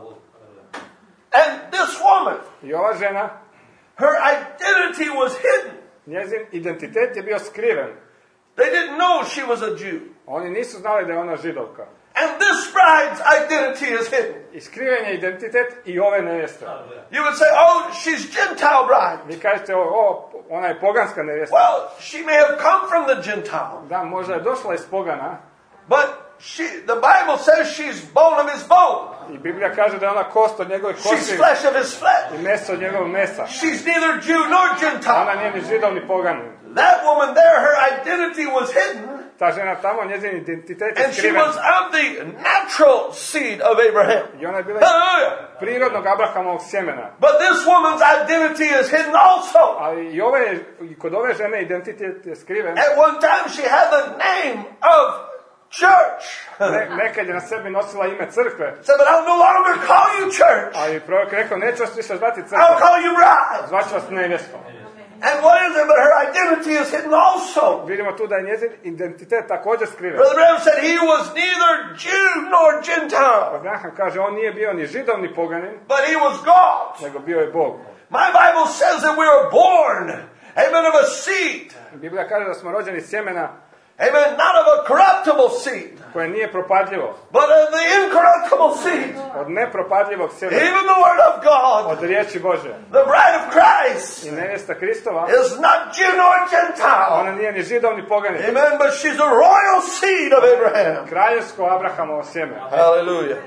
And this woman, I ova žena, her identity was hidden. njezin identitet je bio skriven. They didn't know she was a Jew. Oni nisu znali da je ona židovka. And this bride's identity is hidden. I skriven je identitet i ove nevjeste. You would say, oh, she's Gentile bride. Vi kažete, o, o, ona je poganska nevjesta. Well, she may have come from the Gentile. Da, možda je došla iz pogana. But she, the Bible says she's bone of his bone. I Biblija kaže da je ona kost od njegove She's kosti flesh of his flesh. i meso od njegovog mesa. She's neither Jew nor Ona Gentile. nije ni židov ni poganin. That woman there, her identity was hidden. Ta žena tamo, njezin identitet je And she skriven. was of the natural seed of Abraham. I ona je bila iz Hallelujah. prirodnog Abrahamovog sjemena. But this woman's identity is hidden also. Ali i, ove, i kod ove žene identitet je skriven. At one time she had the name of church. Ne, nekad je na sebi nosila ime crkve. Said, but I'll no longer call you church. Ali prorok rekao, neću vas više zvati I'll crkva. call you bride. Zvaću vas nevjestom. And what is it? But her identity is hidden also. Vidimo tu da je njezin identitet također skriven. Brother Branham said he was neither Jew nor Gentile, Abraham kaže, on nije bio ni židov ni poganin, but he was God. nego bio je Bog. My Bible says that we are born, amen, of a seed, Biblija kaže da smo rođeni iz sjemena amen, not of a corruptible seed, koje nije propadljivo, but of the incorruptible seed, od nepropadljivog sjemena, even the Word of God. od riječi Božje. The bride of Christ I nevjesta Kristova, is not Jew nor Gentile, ona nije ni židov ni poganin, amen, but she's a royal seed of Abraham. kraljevsko Abrahamovo sjeme. Hallelujah.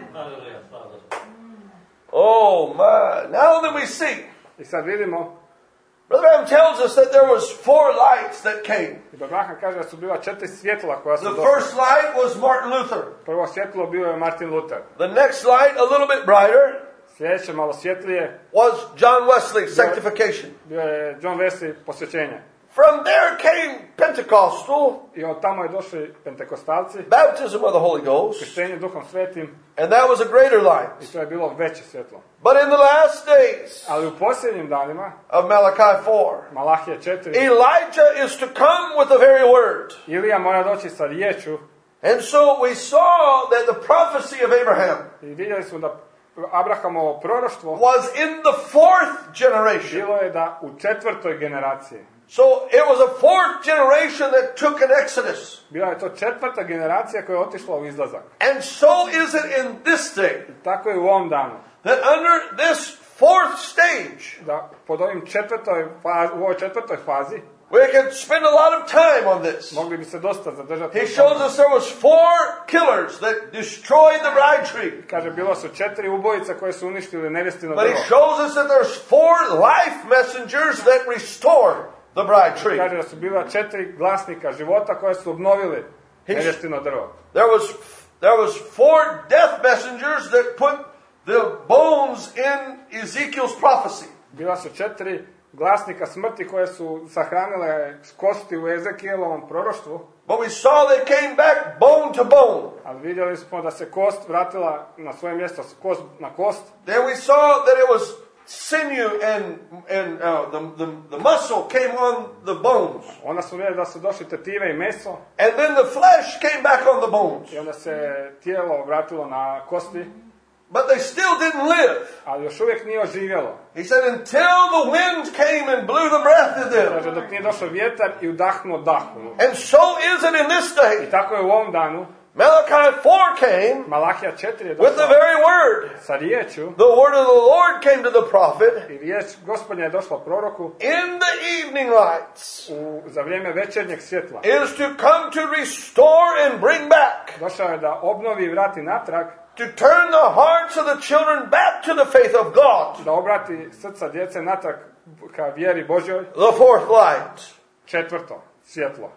Oh my. Now that we see, I sad vidimo, Brother Branham tells us that there was four lights that came. i Abraham kaže da su bila četiri svjetla koja su The došla. first light was Martin Luther. Prvo svjetlo bio je Martin Luther. The next light, a little bit brighter, Sljedeće, malo svjetlije, was John Wesley, sanctification. bio je John Wesley, posvećenje. From there came Pentecostal, I od tamo je došli pentekostalci, baptism of the Holy Ghost, krštenje Duhom Svetim, and that was a greater light. i to je bilo veće svjetlo. But in the last days Ali u posljednjim danima, of Malachi four, Malahija četiri, Elijah is to come with the very word. Ilija mora doći sa riječu, And so we saw that the prophecy of Abraham i vidjeli smo da Abrahamovo proroštvo was in the fourth generation. bilo je da u četvrtoj generaciji. So it was a fourth generation that took an exodus. Bila je to četvrta generacija koja je otišla u izlazak. And so is it in this day. Tako je u ovom danu. That under this fourth stage, Da pod ovim četvrtoj fazi, u ovoj četvrtoj fazi we can spend a lot of time on this. mogli bi se dosta zadržati. He shows us there was four killers that destroyed the bride tree. Kaže, bilo su četiri ubojica koje su uništili nevjestino But he drvo. shows us that there's four life messengers that restore the bride tree. Kaže da su bila četiri glasnika života koje su obnovili nevjestino drvo. There was there was four death messengers that put the bones in Ezekiel's prophecy. Bila su četiri glasnika smrti koje su sahranile kosti u Ezekielovom proroštvu, But we saw they came back bone to bone. ali vidjeli smo da se kost vratila na svoje mjesto, kost na kost. Then we saw that it was sinew and and uh, the, the the muscle came on the bones. Onda su vidjeli da su došli tetive i meso, And then the flesh came back on the bones. i onda se tijelo vratilo na kosti, But they still didn't live. ali još uvijek nije oživjelo. He said, until the wind came and blew the breath of them. Kaže, dok nije došao vjetar i udahnuo dahu. And so is it in this I day. tako je u ovom danu. Malachi four came Malahija četiri je with the došla very word. sa riječu, The word of the Lord came to the prophet i riječ Gospodnja je došla proroku in the evening lights. u, za vrijeme večernjeg svjetla. Is to come to restore and bring back. Došao je da obnovi i vrati natrag, To turn the hearts of the children back to the faith of God. da obrati srca djece natrag ka vjeri Božjoj. The fourth light. Četvrto, svjetlo.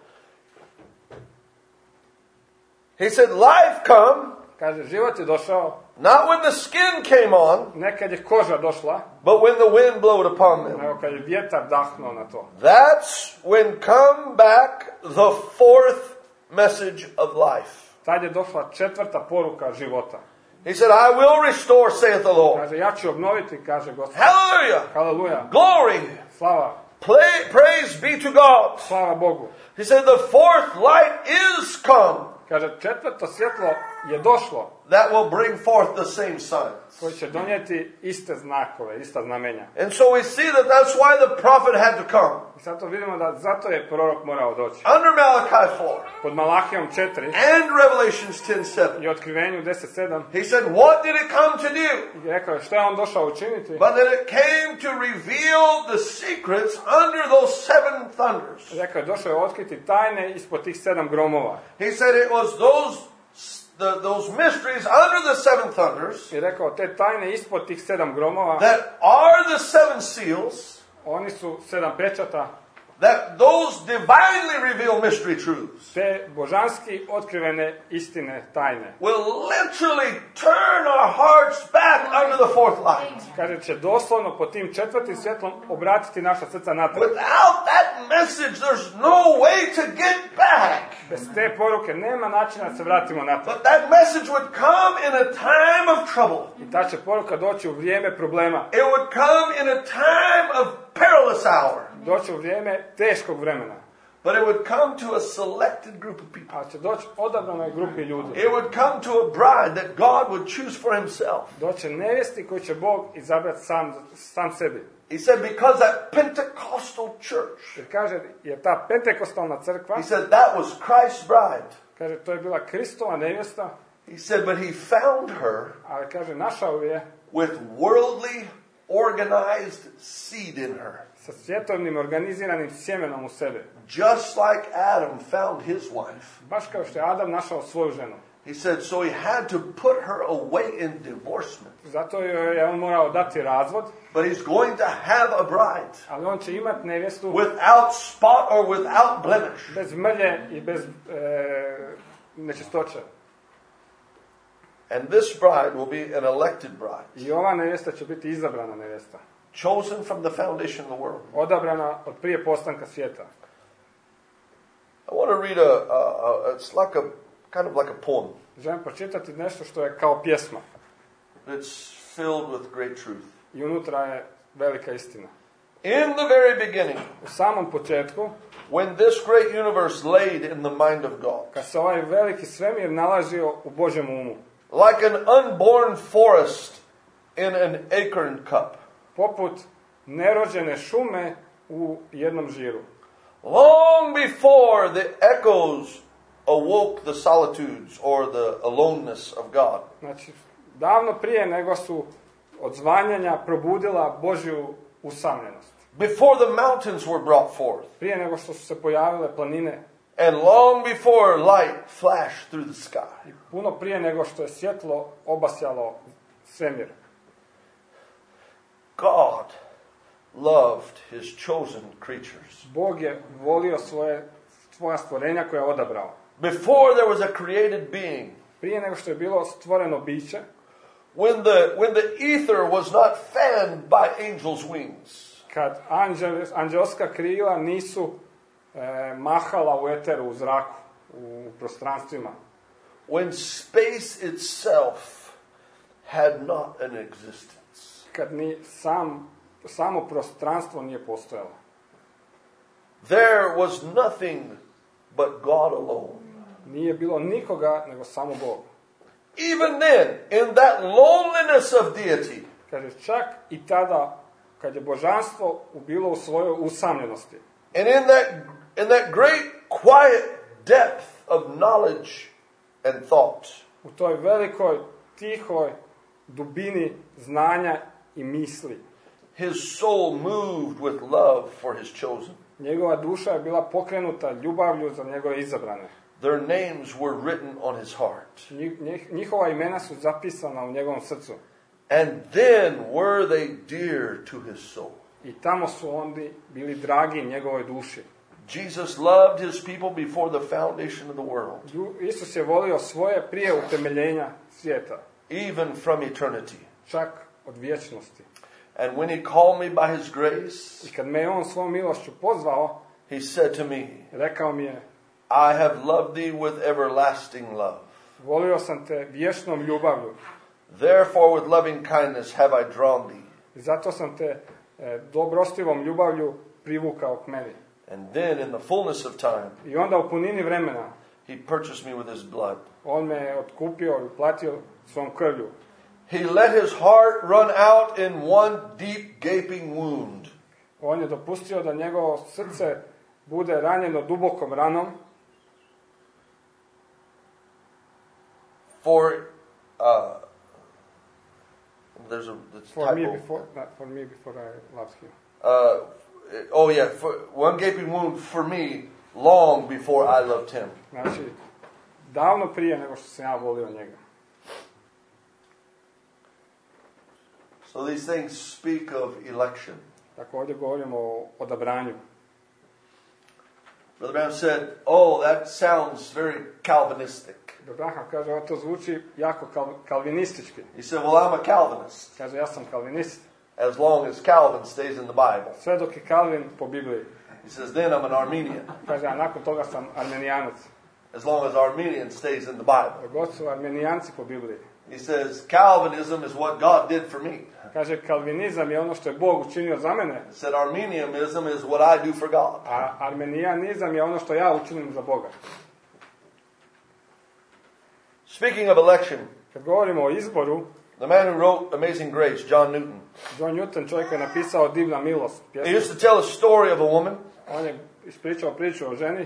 He said, life come, Kaže, život je došao, not when the skin came on, ne kad je koža došla, but when the wind blowed upon them. nego kad je vjetar dahnuo na to. That's when come back the fourth message of life. Tad je došla četvrta poruka života. He said, I will restore, saith the Lord. Kaže, ja ću obnoviti, kaže Gospod. Hallelujah! Haleluja. Glory! Slava, Play, praise be to God. slava Bogu. He said, the fourth light is come. Kaže, četvrto svjetlo je došlo, That will bring forth the same signs. koji će donijeti iste znakove, ista znamenja. And so we see that that's why the prophet had to come. I sad to vidimo da zato je prorok morao doći. Under Malachi four Pod Malahijom četiri and Revelations ten seven. i Otkrivenju deset sedam He said, what did it come to do? i rekao je što je on došao učiniti, But that it came to reveal the secrets under those seven thunders. rekao je došao je otkriti tajne ispod tih sedam gromova. He said it was those the, those mysteries under the seven thunders I rekao, te tajne ispod tih sedam gromova, that are the seven seals, oni su sedam pečata, that those divinely revealed mystery truths te božanski otkrivene istine tajne. will literally turn our hearts back under the fourth light. Kaže, će doslovno po tim četvrtim svjetlom obratiti naša srca natrag. Without that message, there's no way to get back. Bez te poruke nema načina da se vratimo natrag. But that message would come in a time of trouble. I ta će poruka doći u vrijeme problema. It would come in a time of perilous hour. Doći u vrijeme teškog vremena. But it would come to a selected group of people. Ali će doći odabranoj grupi ljudi. It would come to a bride that God would choose for himself. Doće nevjesti koju će Bog izabrati sam, sam sebi. He said, because that Pentecostal church, Jer kaže, jer ta pentekostalna crkva, he said, that was Christ's bride. kaže, to je bila Kristova nevjesta, He said, but he found her ali kaže, našao je with worldly, organized seed in her. sa svjetovnim organiziranim sjemenom u sebi. Just like Adam found his wife. Baš kao što je Adam našao svoju ženu. He said, so he had to put her away in divorcement. Zato je on morao dati razvod, But he's going to have a bride ali on će imati nevjestu without spot or without blemish. bez mrlje i bez e, nečistoće. And this bride will be an elected bride, I ova nevjesta će biti izabrana nevjesta. chosen from the foundation of the world. Odabrana od prije postanka svijeta. I want to read a, a, a it's like a, kind of like a poem. Želim pročitati nešto što je kao pjesma. It's filled with great truth. I unutra je velika istina. In the very beginning, U samom početku, when this great universe laid in the mind of God, kad se ovaj veliki svemir nalazio u Božjem umu, like an unborn forest in an acorn cup, poput nerođene šume u jednom žiru. long before the echoes awoke the solitudes or the aloneness of God, Znači, davno prije nego su odzvanjanja probudila Božju usamljenost. before the mountains were brought forth, Prije nego što su se pojavile planine, and long before light flashed through the sky, puno prije nego što je svjetlo obasjalo svemir. God loved his chosen creatures. Bog je volio svoje, svoja stvorenja koja je odabrao. Before there was a created being, Prije nego što je bilo stvoreno biće, when the, when the ether was not fanned by angels' wings, kad anđel, anđelska krila nisu e, mahala u eteru, u zraku, u prostranstvima, when space itself had not an existence, kad ni sam, samo prostranstvo nije postojalo. there was nothing but God alone. Nije bilo nikoga, nego samo Bog. Even then, in that loneliness of deity, Kaže, čak i tada, kad je božanstvo bilo u svojoj usamljenosti, and in that, in that great quiet depth of knowledge and thought, u toj velikoj, tihoj dubini znanja i misli, his soul moved with love for his chosen. njegova duša je bila pokrenuta ljubavlju za njegove izabrane. Their names were written on his heart. Njih, njihova imena su zapisana u njegovom srcu. And then were they dear to his soul. I tamo su oni bili dragi njegovoj duši. Jesus loved his people before the foundation of the world, Isus je volio svoje prije utemeljenja svijeta, even from eternity. čak od vječnosti. And when he called me by his grace, I kad me je on svom milošću pozvao, he said to me, rekao mi je, I have loved thee with everlasting love. volio sam te vječnom ljubavlju. Therefore with loving kindness have I drawn thee. I zato sam te e, dobrostivom ljubavlju privukao k meni. And then in the fullness of time, I onda u punini vremena, he purchased me with his blood. on me je otkupio i platio svom krvlju. He let his heart run out in one deep gaping wound. On je dopustio da njegovo srce bude ranjeno dubokom ranom. For, uh, there's a it's For me typo. before, not for me before I loved him. Uh, oh yeah, for one gaping wound for me long before I loved him. Znači, davno prije nego što sam ja volio njega. So these things speak of election. Tako ovdje govorimo o odabranju. Brother Branham said, oh, that sounds very Calvinistic. Abraham kaže, ovo to zvuči jako kal, kalvinistički. He said, well, I'm a Calvinist, Kaže, ja sam kalvinist. as long as Calvin stays in the Bible. Sve dok je Kalvin po Bibliji. He says, then I'm an Armenian, Kaže, a nakon toga sam armenijanac. as long as Armenian stays in the Bible. Dok god su armenijanci po Bibliji. He says, Calvinism is what God did for me. Kaže, kalvinizam je ono što je Bog učinio za mene, He said, Armenianism is what I do for God. a armenijanizam je ono što ja učinim za Boga. Speaking of election, Kad govorimo o izboru, the man who wrote Amazing Grace, John Newton, John Newton, čovjek je napisao Divna milost. he Pjesmu. used to tell a story of a woman. On je ispričao priču o ženi,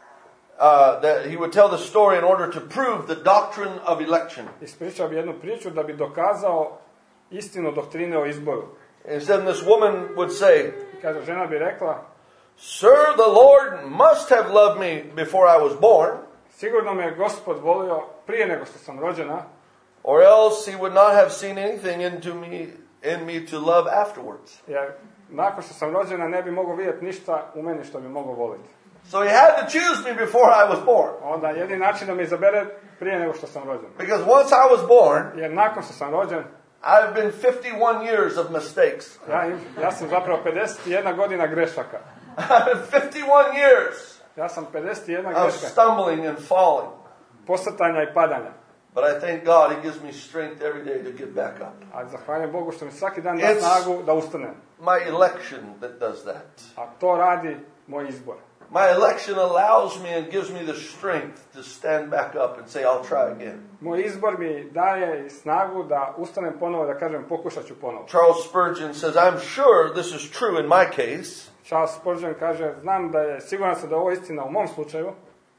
Uh, that he would tell the story in order to prove the doctrine of election. ispričao bi jednu priču da bi dokazao istinu doktrine o izboru. And then this woman would say, I kaže, žena bi rekla, Sir, the Lord must have loved me before I was born, sigurno me je Gospod volio prije nego što sam rođena, or else he would not have seen anything into me, in me to love afterwards. jer nakon što sam rođena ne bi mogao vidjeti ništa u meni što bi mogao voliti. So he had to choose me before I was born. Onda jedini način da me izabere prije nego što sam rođen. Because once I was born, Jer nakon što sam rođen, I've been fifty-one years of mistakes. ja, im- ja sam zapravo pedeset jedna godina grešaka. I've been fifty-one years Ja sam pedeset jedna of greška, stumbling and falling. posrtanja i padanja. But I thank God he gives me strength every day to get back up. A zahvaljujem Bogu što mi svaki dan da It's- snagu da ustanem. My election that does that. A to radi moj izbor. My election allows me and gives me the strength to stand back up and say, I'll try again. Moj izbor mi daje i snagu da ustanem ponovo, da kažem pokušat ću ponovo. Charles Spurgeon says, I'm sure this is true in my case. Charles Spurgeon kaže, znam da je, siguran sam da je ovo istina u mom slučaju.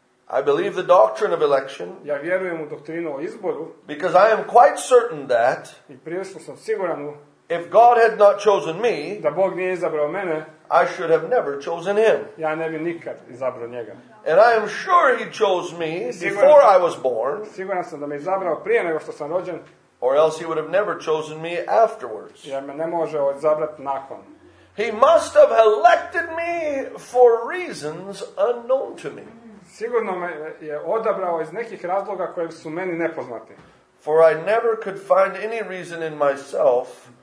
I believe the doctrine of election Ja vjerujem u doktrinu o izboru because I am quite certain that i prilično sam siguran u- if God had not chosen me, da Bog nije izabrao mene, I should have never chosen him. ja ne bi nikad izabrao njega. And I am sure he chose me before I was born, Siguran sam da me izabrao prije nego što sam rođen, or else he would have never chosen me afterwards. jer me ne može izabrati nakon. He must have elected me for reasons unknown to me. Sigurno me je odabrao iz nekih razloga koji su meni nepoznati. For I never could find any reason in myself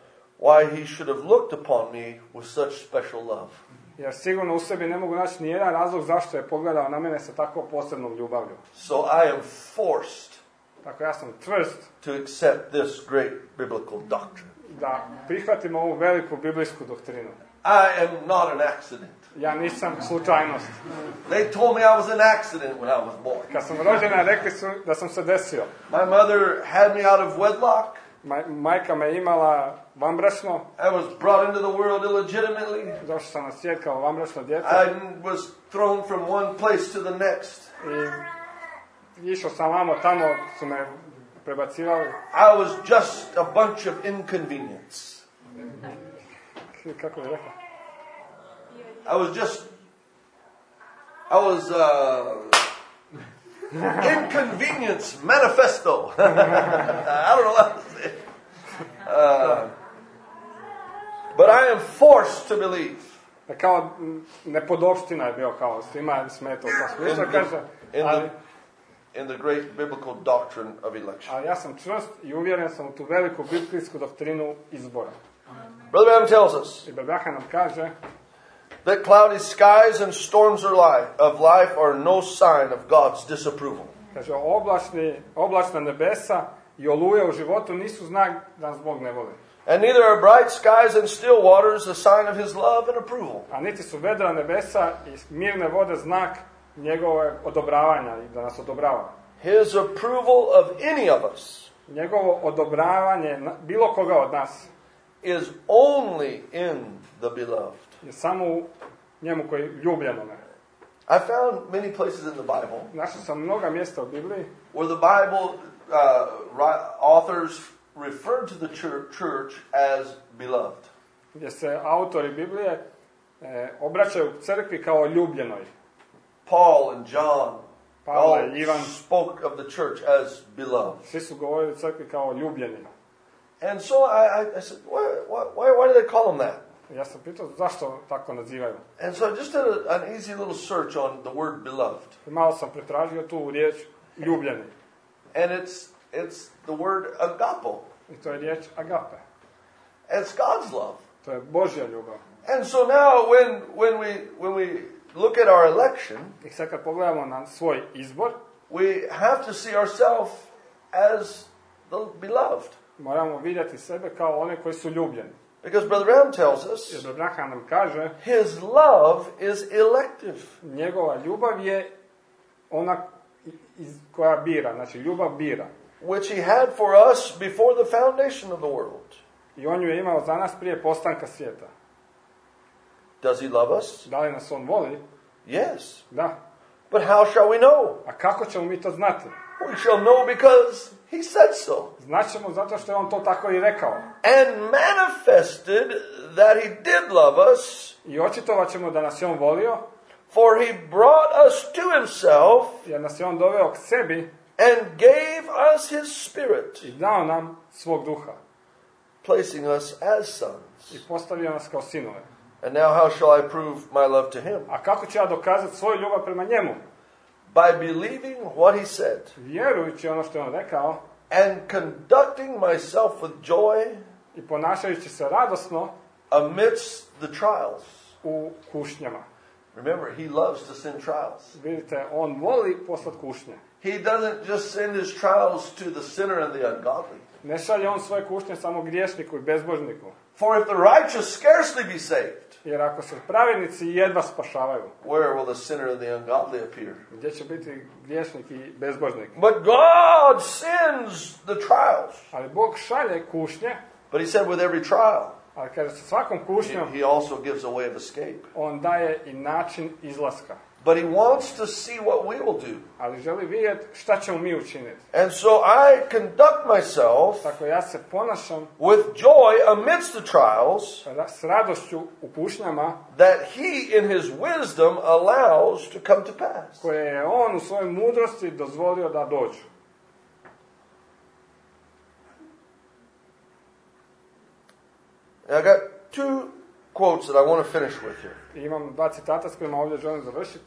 why he should have looked upon me with such special love. Jer sigurno u sebi ne mogu naći ni jedan razlog zašto je pogledao na mene sa tako posebnom ljubavlju. So I am forced Tako ja sam čvrst to accept this great biblical doctrine. da prihvatim ovu veliku biblijsku doktrinu. I am not an accident. Ja nisam slučajnost. They told me I was an accident when I was born. Kad sam rođena, rekli su da sam se desio. My mother had me out of wedlock. Maj, majka me imala vanbračno, I was brought into the world illegitimately. zato što sam na svijet kao vanbračno djete. I was thrown from one place to the next. I išao sam vamo, tamo su me prebacivali. I was just a bunch of inconvenience. Kako je rekao? I was just, I was uh, inconvenience manifesto. I don't know what to say. Uh, but I am forced to believe kao nepodopština je bio kao svima je smetao to smisla, In kaže, the, in, ali, the, in the great biblical doctrine of election. ali ja sam čvrst i uvjeren sam u tu veliku biblijsku doktrinu izbora. Brother Branham tells us I Branham nam kaže that cloudy skies and storms of life, of life are no sign of God's disapproval. Kaže, oblačni, oblačna nebesa i oluje u životu nisu znak da nas Bog ne voli. And neither are bright skies and still waters a sign of his love and approval. A niti su vedra nebesa i mirne vode znak njegove odobravanja i da nas odobrava. His approval of any of us Njegovo odobravanje bilo koga od nas is only in the beloved. je samo u njemu koji je ljubljenome. I found many places in the Bible Našao sam mnoga mjesta u Bibliji where the Bible uh, ri- authors referred to the church, church as beloved. gdje se autori Biblije e, obraćaju crkvi kao ljubljenoj. Paul and John Pavle all i Ivan, spoke of the church as beloved. svi su govorili o crkvi kao ljubljeni. And so I, I, I said, why, why, why do they call them that? Ja sam pitao zašto tako nazivaju. And so I just did a, an easy little search on the word beloved. I malo sam pretražio tu riječ ljubljeni. And it's it's the word agapo. I to je riječ agape. It's God's love. To je Božja ljubav. And so now when when we when we look at our election, I sad kad pogledamo na svoj izbor, we have to see ourselves as the beloved. moramo vidjeti sebe kao one koji su ljubljeni. Because Brother Branham tells us Jer Branham nam kaže, his love is elective. njegova ljubav je ona iz, koja bira, znači ljubav bira. Which he had for us before the foundation of the world. I on ju je imao za nas prije postanka svijeta. Does he love us? Da li nas on voli? Yes. Da. But how shall we know? A kako ćemo mi to znati? We shall know because he said so. Znaćemo zato što je on to tako i rekao. And manifested that he did love us, I očitovat ćemo da nas je on volio, for he brought us to himself jer nas je on doveo k sebi and gave us his spirit, i dao nam svog duha. placing us as sons. I postavio nas kao sinove. And now how shall I prove my love to him? A kako ću ja dokazati svoju ljubav prema njemu? By believing what he said Vjerujući ono što je on rekao and conducting myself with joy i ponašajući se radosno amidst the trials. u kušnjama. Remember, he loves to send trials. Vidite, on voli poslati kušnje. He doesn't just send his trials to the sinner and the ungodly. Ne šalje on svoje kušnje samo griješniku i bezbožniku. For if the righteous scarcely be saved, Jer ako se pravednici jedva spašavaju, where will the sinner and the ungodly appear? gdje će biti griješnik i bezbožnik? But God sends the trials. Ali Bog šalje kušnje, But he said with every trial, ali kaže sa svakom kušnjom he, he also gives a way of escape. on daje i način izlaska. But he wants to see what we will do. Ali želi vidjeti šta ćemo mi učiniti. And so I conduct myself Tako ja se ponašam with joy amidst the trials s radošću u kušnjama that he in his wisdom allows to come to pass. koje je on u svojoj mudrosti dozvolio da dođu. And I got two quotes that I want to finish with here. I imam dva citata s kojima ovdje želim završiti.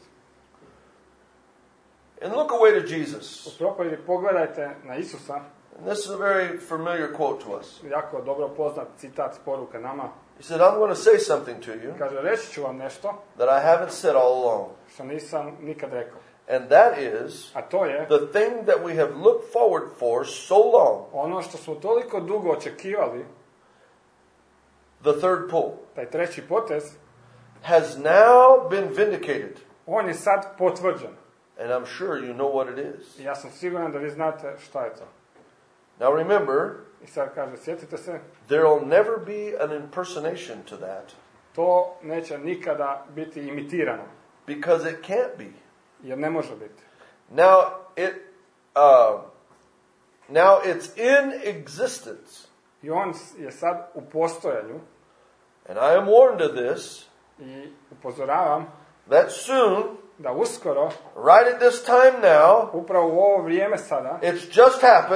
And look away to Jesus. U propovjedi pogledajte na Isusa. And this is a very familiar quote to us. Jako dobro poznat citat s poruke nama. He said, I'm going to say something to you Kaže, reći ću vam nešto that I haven't said all along. što nisam nikad rekao. And that is A to je the thing that we have looked forward for so long, ono što smo toliko dugo očekivali, the third pull, taj treći potez, has now been vindicated. on je sad potvrđen. And I'm sure you know what it is. I ja sam siguran da vi znate šta je to. Now remember, I sad kaže, sjetite se, there will never be an impersonation to that, to neće nikada biti imitirano. because it can't be. Jer ne može biti. Now it, uh, now it's in existence, I on je sad u postojanju and I am warned of this, i upozoravam that soon, da uskoro, right at this time now, upravo u ovo vrijeme sada, it's just happened,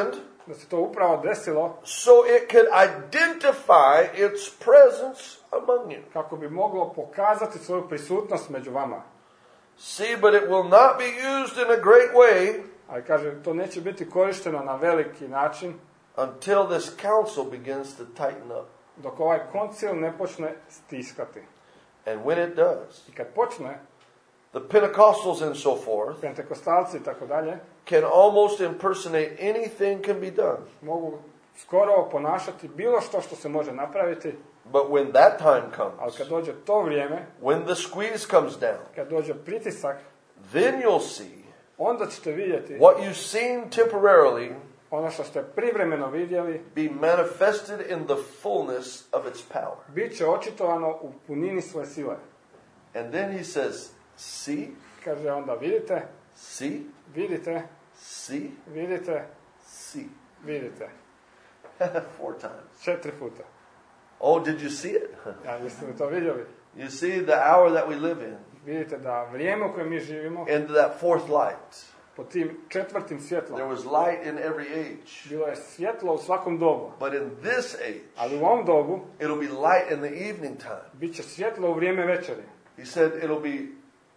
da se to upravo desilo so it could identify its presence among you. kako bi moglo pokazati svoju prisutnost među vama. See, but it will not be used in a great way Ali kaže, to neće biti korišteno na veliki način until this council begins to tighten up. dok ovaj koncil ne počne stiskati. And when it does, I kad počne, the Pentecostals and so forth pentekostalci i tako dalje can almost impersonate anything can be done. mogu skoro ponašati bilo što što se može napraviti, But when that time ali comes, kad dođe to vrijeme, when the squeeze comes down, kad dođe pritisak, then you'll see onda ćete vidjeti what you've seen temporarily ono što ste privremeno vidjeli, be manifested in the fullness of its power. bit će očitovano u punini svoje sile. And then he says, see, Kaže onda, vidite, see, vidite, see, vidite, see. vidite. Four times. Četiri puta. Oh, did you see it? Ja, jeste li to vidjeli? You see the hour that we live in, Vidite da vrijeme u kojem mi živimo, and that fourth light. pod tim četvrtim svjetlom, There was light in every age. bilo je svjetlo u svakom dobu. But in this age, Ali u ovom dobu it'll be light in the evening time. bit će svjetlo u vrijeme večeri. He said it'll be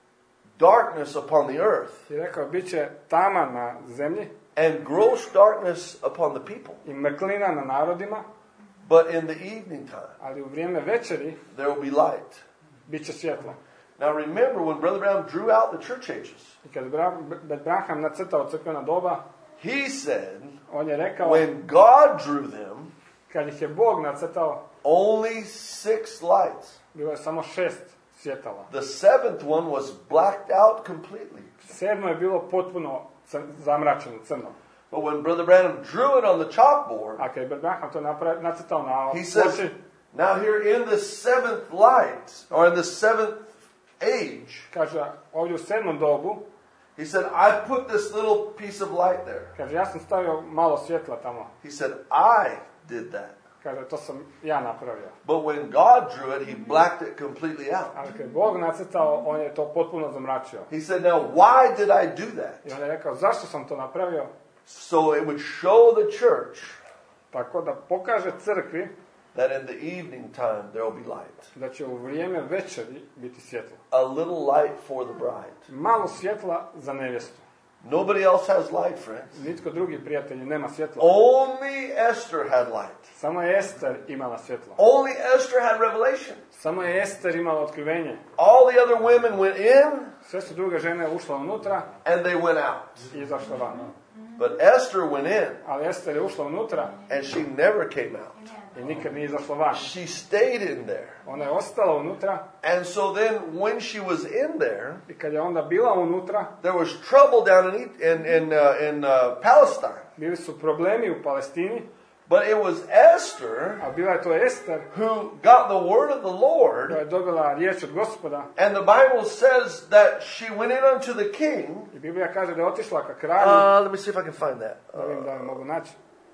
darkness upon the earth I rekao, bit će tama na zemlji and gross darkness upon the people. i mrklina na narodima, But in the evening time, ali u vrijeme večeri there will be light. bit će svjetlo. Now remember, when Brother Brown drew out the church ages, I kad Bra- Bret Branham nacrtao crkvena doba, he said, on je rekao, when God drew them, kad ih je Bog nacrtao, only six lights. bilo je samo šest svjetala. The seventh one was blacked out completely. Sedmo je bilo potpuno cr- zamračeno, crno. But when Brother Branham drew it on the chalkboard, A kad je Bret Branham to napra- nacrtao na he says, ploči, now here in the seventh light, or in the seventh age, kaže, ovdje u sedmom dobu, he said, I put this little piece of light there. kaže, ja sam stavio malo svjetla tamo. He said, I did that. Kaže, to sam ja napravio. But when God drew it, he blacked it completely out. Ali kad je Bog nacrtao, on je to potpuno zamračio. He said, now why did I do that? I on je rekao, zašto sam to napravio? So it would show the church Tako da pokaže crkvi that in the evening time there will be light. da će u vrijeme večeri biti svjetlo. A little light for the bride. Malo svjetla za nevjestu. Nobody else has light, friends. Nitko drugi prijatelji nema svjetla. Only Esther had light. Samo je Ester imala svjetlo. Only Esther had revelation. Samo je Ester imala otkrivenje. All the other women went in Sve su druge žene ušle unutra and they went out. i izašle van. But Esther went in Ali Ester je ušla unutra and she never came out. i nikad nije izašla van. She stayed in there. Ona je ostala unutra And so then when she was in there, i kad je onda bila unutra, there was trouble down in in in, uh, in uh, Palestine. bili su problemi u Palestini, But it was Esther a bila je to Ester who got the word of the koja Lord. je dobila riječ od Gospoda. And the Bible says that she went in unto the king. I Biblija kaže da je otišla ka kralju. Uh, let me see if I can find that. Da vidim da je Uh, mogu naći.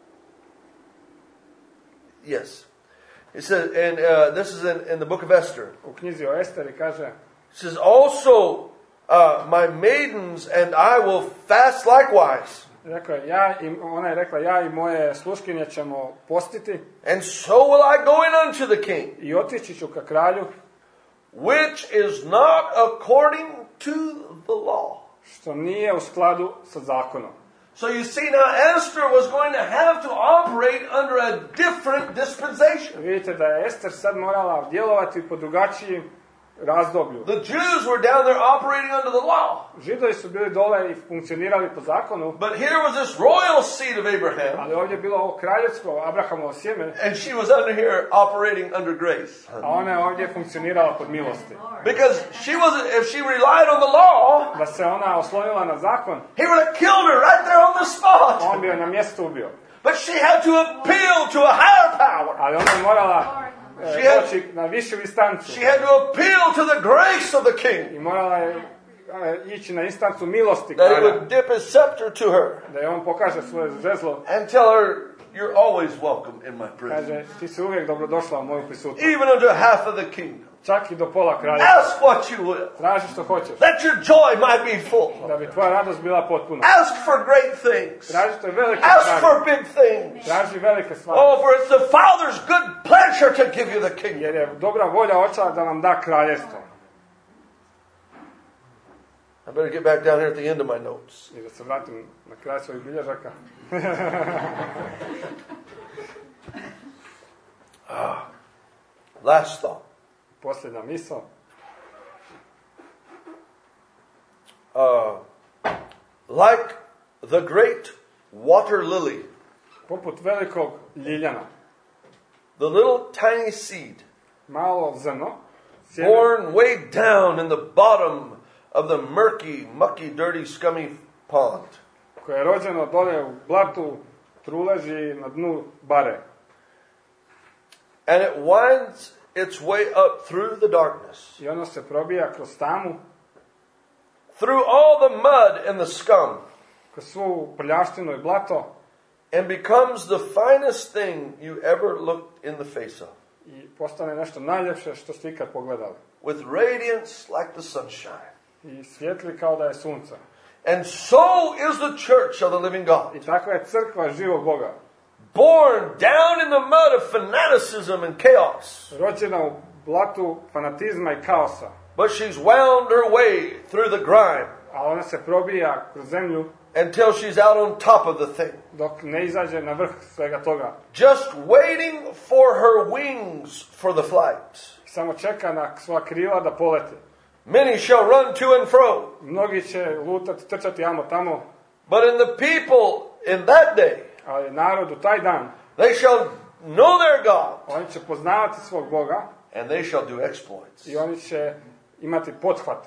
yes. It says, and uh, this is in, in the book of Esther. U knjizi o Esteri kaže, It says, also uh, my maidens and I will fast likewise. rekao je, ja i, ona je rekla, ja i moje sluškinje ćemo postiti And so will I go in unto the king, i otići ću ka kralju, which is not according to the law. što nije u skladu sa zakonom. So you see now Esther was going to have to operate under a different dispensation. Vidite da je Ester sad morala djelovati po drugačijim razdoblju. The Jews were down there operating under the law. Židovi su bili dole i funkcionirali po zakonu, But here was this royal seed of Abraham, ali ovdje je bilo ovo kraljevsko Abrahamovo sjeme, and she was under here operating under grace. a ona je ovdje funkcionirala pod milosti. Because she wasn't, if she relied on the law, Da se ona oslonila na zakon, he would have killed her right there on the spot. on bi je na mjestu ubio. But she had to appeal to a higher power. Ali ona je morala e, She had- doći na višu instancu. She had to appeal to the grace of the king, I morala je e, ići na instancu milosti that he kralja. would dip his scepter to her Da je on pokaže svoje žezlo and tell her, you're always welcome in my prison. Kaže, ti si uvijek dobrodošla u moju prisutnost. Even unto half of the kingdom. Čak i do pola kraljevstva. Ask what you will. Traži što hoćeš. Let your joy might be full. Da bi tvoja radost bila potpuna. Ask for great things. Traži što je velike Ask stvari. for big things. Traži velike stvari. Oh, for it's the Father's good pleasure to give you the kingdom. Jer je dobra volja Oca da nam da kraljevstvo. I better get back down here at the end of my notes. I da se vratim na kraj svojih bilježaka. ah, last thought. Posljednja misao. Uh, like the great water lily, Poput velikog ljiljana. the little tiny seed, Malo zrno. Sjeme, born way down in the bottom of the murky, mucky, dirty, scummy pond. koje je rođeno dole u blatu, truleži na dnu bare. And it winds its way up through the darkness, I ono se probija kroz tamu, through all the mud and the scum, kroz svu prljaštinu i blato and becomes the finest thing you ever looked in the face of, i postane nešto najljepše što ste ikad pogledali. with radiance like the sunshine. I svijetli kao da je sunce. And so is the church of the living God, I takva je crkva živog Boga. born down in the mud of fanaticism and chaos. Rođena u blatu fanatizma i kaosa. But she's wound her way through the grime A ona se probija kroz zemlju until she's out on top of the thing, dok ne izađe na vrh svega toga. just waiting for her wings for the flight. I samo čeka na svoja krila da polete. Many shall run to and fro, Mnogi će lutati, trčati amo tamo, but in the people in that day, ali narod u taj dan, they shall know their God, oni će poznavati svog Boga and they shall do exploits. i oni će imati pothvate.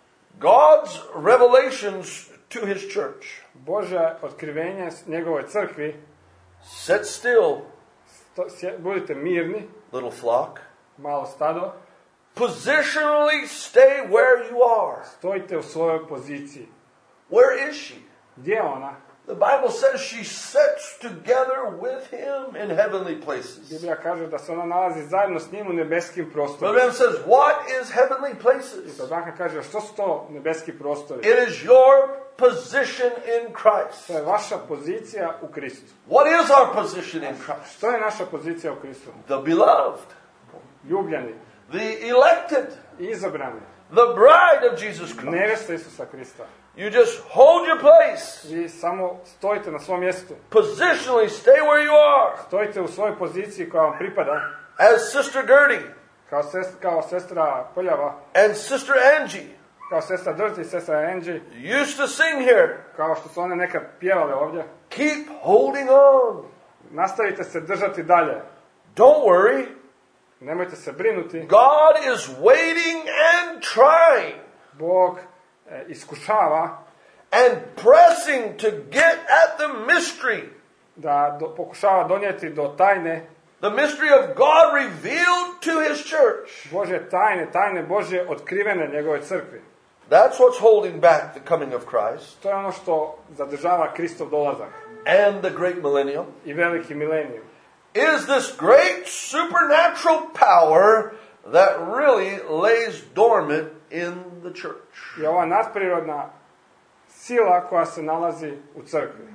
God's revelations to his church. Božje otkrivenje njegovoj crkvi, Sit still, sto, sje, budite mirni, little flock. malo stado, Positionally stay where you are. stojite u svojoj poziciji. Where is she? Gdje je ona? The Bible says she sits together with him in heavenly places. Biblija kaže da se ona nalazi zajedno s njim u nebeskim Brother prostorima. Branham says, what is heavenly I places? Branham kaže, što su to nebeski prostori? It is your position in Christ. To je vaša pozicija u Kristu. What is our position in Christ? Što je naša pozicija u Kristu? The beloved, Ljubljeni, the elected, izabrani, the bride of Jesus Christ. nevesta Isusa Krista. You just hold your place. Vi samo stojite na svom mjestu. Positionally stay where you are. Stojite u svojoj poziciji koja vam pripada. As Sister Gertie Kao, sest, kao sestra Poljava, and Sister Angie kao sestra Drti i sestra Angie, used to sing here. kao što su one nekad pjevale ovdje. Keep holding on. Nastavite se držati dalje. Don't worry. Nemojte se brinuti. God is waiting and trying Bog e, iskušava and pressing to get at the mystery. da do, pokušava donijeti do tajne, The mystery of God revealed to his church. Božje tajne, tajne Božje otkrivene njegove crkvi. That's what's holding back the coming of Christ To je ono što zadržava Kristov dolazak and the great millennium. i veliki milenijum. Is this great supernatural power that really lays dormant in the church. I ova nadprirodna sila koja se nalazi u crkvi.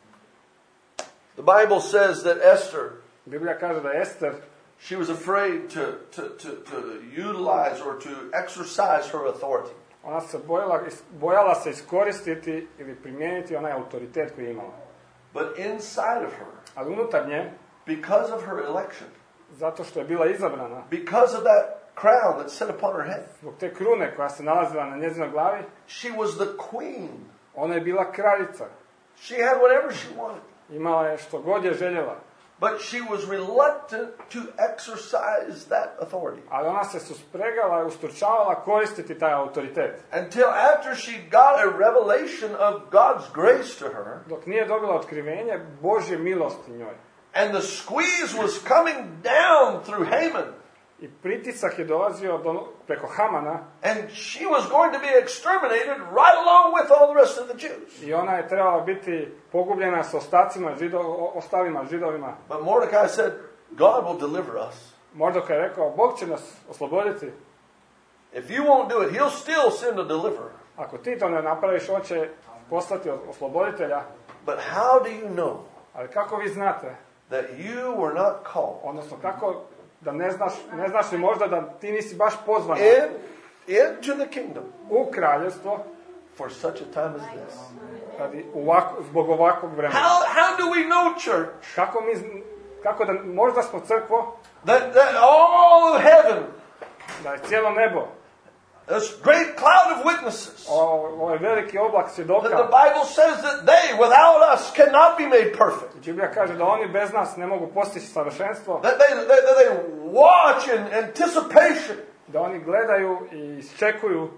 The Bible says that Esther, Biblija kaže da je Ester, she was afraid to, to, to, to utilize or to exercise her authority. ona se bojala, bojala se iskoristiti ili primijeniti onaj autoritet koji je imala. But inside of her, Ali unutar nje, because of her election, zato što je bila izabrana, because of that crown that's set upon her head, zbog te krune koja se nalazila na njezinoj glavi, she was the queen. ona je bila kraljica. She had whatever she wanted. Imala je što god je željela. But she was reluctant to exercise that authority. Ali ona se suspregala i ustručavala koristiti taj autoritet. Until after she got a revelation of God's grace to her, Dok nije dobila otkrivenje Božje milosti njoj. and the squeeze was coming down through Haman. I pritisak je dolazio do, preko Hamana. And she was going to be exterminated right along with all the rest of the Jews. I ona je trebala biti pogubljena s ostacima žido, ostalima židovima. But Mordecai said, God will deliver us. Mordokaj je rekao, Bog će nas osloboditi. If you won't do it, he'll still send a deliverer. Ako ti to ne napraviš, on će poslati osloboditelja. But how do you know Ali kako vi znate, that you were not called odnosno kako da ne znaš, ne znaš li možda da ti nisi baš pozvan in, into the kingdom u kraljevstvo for such a time as this? radi ovako, zbog ovakvog vremena? How, how do we know, church, Kako mi, zn- kako da, možda smo crkvo, that, that all of heaven, da je cijelo nebo, this great cloud of witnesses, o, ovaj veliki oblak that the svjedoka, Bible says that they, without us, cannot be made perfect. Biblija kaže da oni bez nas ne mogu postići savršenstvo, That they, that, that they watch in anticipation da oni gledaju i iščekuju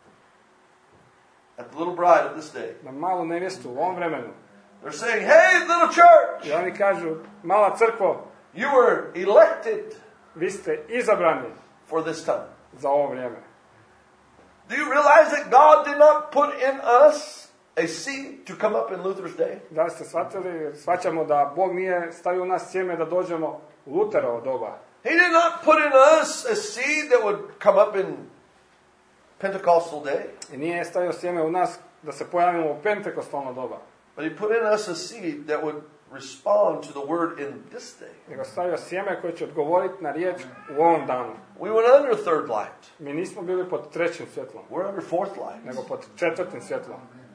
at the little bride of this day. na malu nevjestu u ovom vremenu. They're saying, hey, little church, I oni kažu, mala crkvo, you were elected vi ste izabrani for this time. za ovo vrijeme. Do you realize that God did not put in us a seed to come up in Luther's day? Da li ste shvatili, shvaćamo da Bog nije stavio u nas sjeme da dođemo u Luterovo doba. He did not put in us a seed that would come up in Pentecostal day, I nije stavio sjeme u nas da se pojavimo u pentekostalno doba. but he put in us a seed that would respond to the word in this day. Nego stavio sjeme koje će odgovoriti na riječ u ovom danu. We were under third light. Mi nismo bili pod trećim svjetlom, We're under fourth light. nego pod četvrtim svjetlom.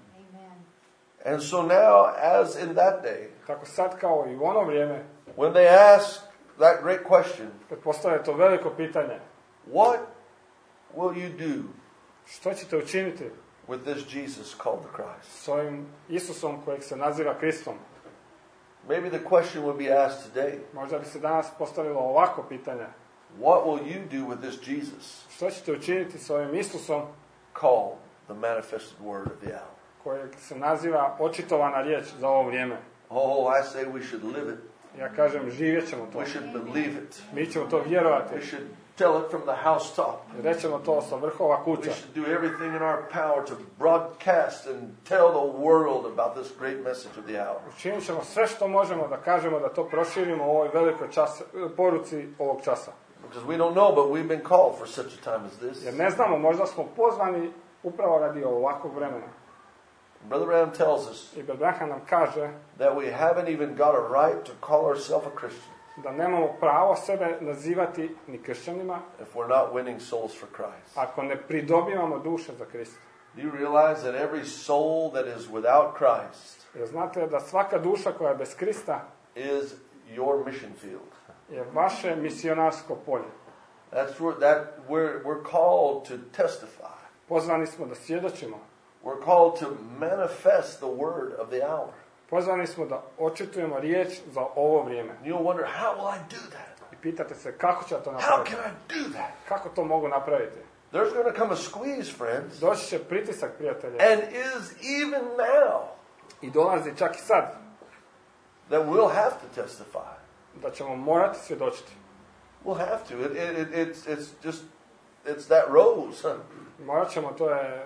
And so now, as in that day, Tako sad kao i u ono vrijeme, when they ask that great question, kad postavlja to veliko pitanje, what will you do što ćete učiniti with this Jesus called the Christ? s ovim Isusom kojeg se naziva Kristom? Maybe the question would be asked today, Možda bi se danas postavilo ovako pitanje. what will you do with this Jesus Što ćete učiniti s ovim Isusom called the manifested word of the hour? kojeg se naziva očitovana riječ za ovo vrijeme? Oh, I say we should live it. Ja kažem, živjet ćemo to. We should believe it. Mi ćemo to vjerovati. We should tell it from the housetop. Rećemo to sa vrhova kuća. We should do everything in our power to broadcast and tell the world about this great message of the hour. Učinit ćemo sve što možemo da kažemo da to proširimo u ovoj velikoj čas, poruci ovog časa. Because we don't know, but we've been called for such a time as this. Jer ne znamo, možda smo pozvani upravo radi ovakvog vremena. Brother Branham tells us I Branham nam kaže that we haven't even got a right to call ourselves a Christian da nemamo pravo sebe nazivati ni kršćanima if we're not winning souls for Christ. ako ne pridobivamo duše za Krista. Do you realize that every soul that is without Christ Jer znate da svaka duša koja je bez Krista is your mission field? je vaše misionarsko polje. That's where that we're we're called to testify. Pozvani smo da svjedočimo. We're called to manifest the word of the hour. Pozvani smo da očitujemo riječ za ovo vrijeme. You'll wonder, how will I do that? I pitate se kako ću ja to How napraviti? can I do that? Kako to mogu napraviti? There's going to come a squeeze, friends. Doći će pritisak, prijatelje. And is even now I dolazi čak i sad that we'll have to testify. da ćemo morati svjedočiti. We'll have to. It, it, it, it's, it's just, it's that rose. Huh? Morat ćemo, to je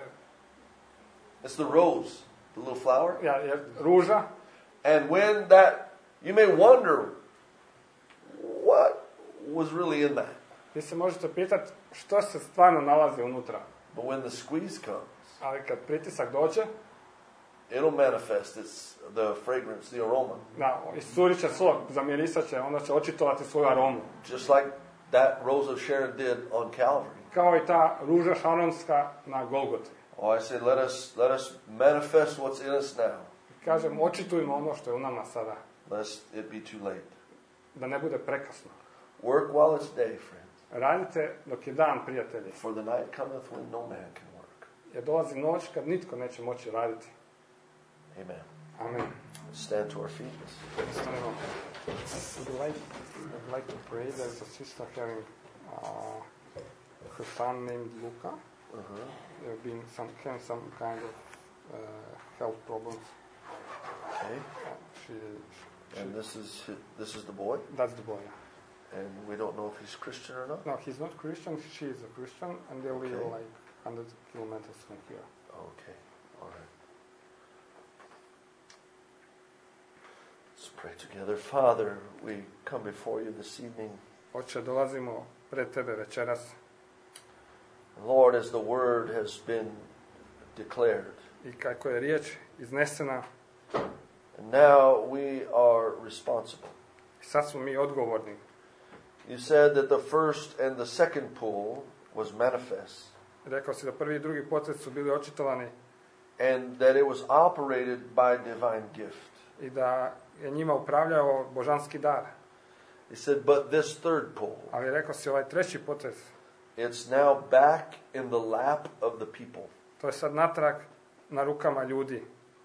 It's the rose, the little flower. ja, je ruža. And when that, you may wonder, what was really in that? Vi se možete pitati što se stvarno nalazi unutra. But when the squeeze comes, Ali kad pritisak dođe, it'll manifest its, the fragrance, the aroma. da, iscurit će sok, zamirisat će, onda će očitovati svoju aromu. Just like that rose of Sharon did on Calvary. Kao i ta ruža šaronska na Golgoti. Oh, I said, let us, let us manifest what's in us now, Kažem, očitujmo ono što je u nama sada, lest it be too late. da ne bude prekasno. Work while it's day, friends. Radite dok je dan, prijatelji. For the night cometh when no man can work. Jer dolazi noć kad nitko neće moći raditi. Amen. Amen. Stand to our feet. Stanemo. I'd like, I'd like to pray. There's a sister having uh, her son named Luca. Uh-huh. They've been some, having some kind of uh, health problems. Okay. Uh, she, she, And this is hi- this is the boy. that's the boy. And we don't know if he's Christian or not. No, he's not Christian. She is a Christian, and they live Okay. like one hundred kilometers from here. Okay, all right. Let's pray together. Father, we come before you this evening. Oče, dolazimo pred tebe večeras. Lord, as the word has been declared, I kako je riječ iznesena, and now we are responsible. sad smo mi odgovorni. You said that the first and the second pull was manifest, Rekao si da prvi i drugi potez su bili očitovani and that it was operated by divine gift. i da je njima upravljao božanski dar. He said, but this third pull, Ali rekao si ovaj treći potez, it's now back in the lap of the people. to je sad natrag na rukama ljudi.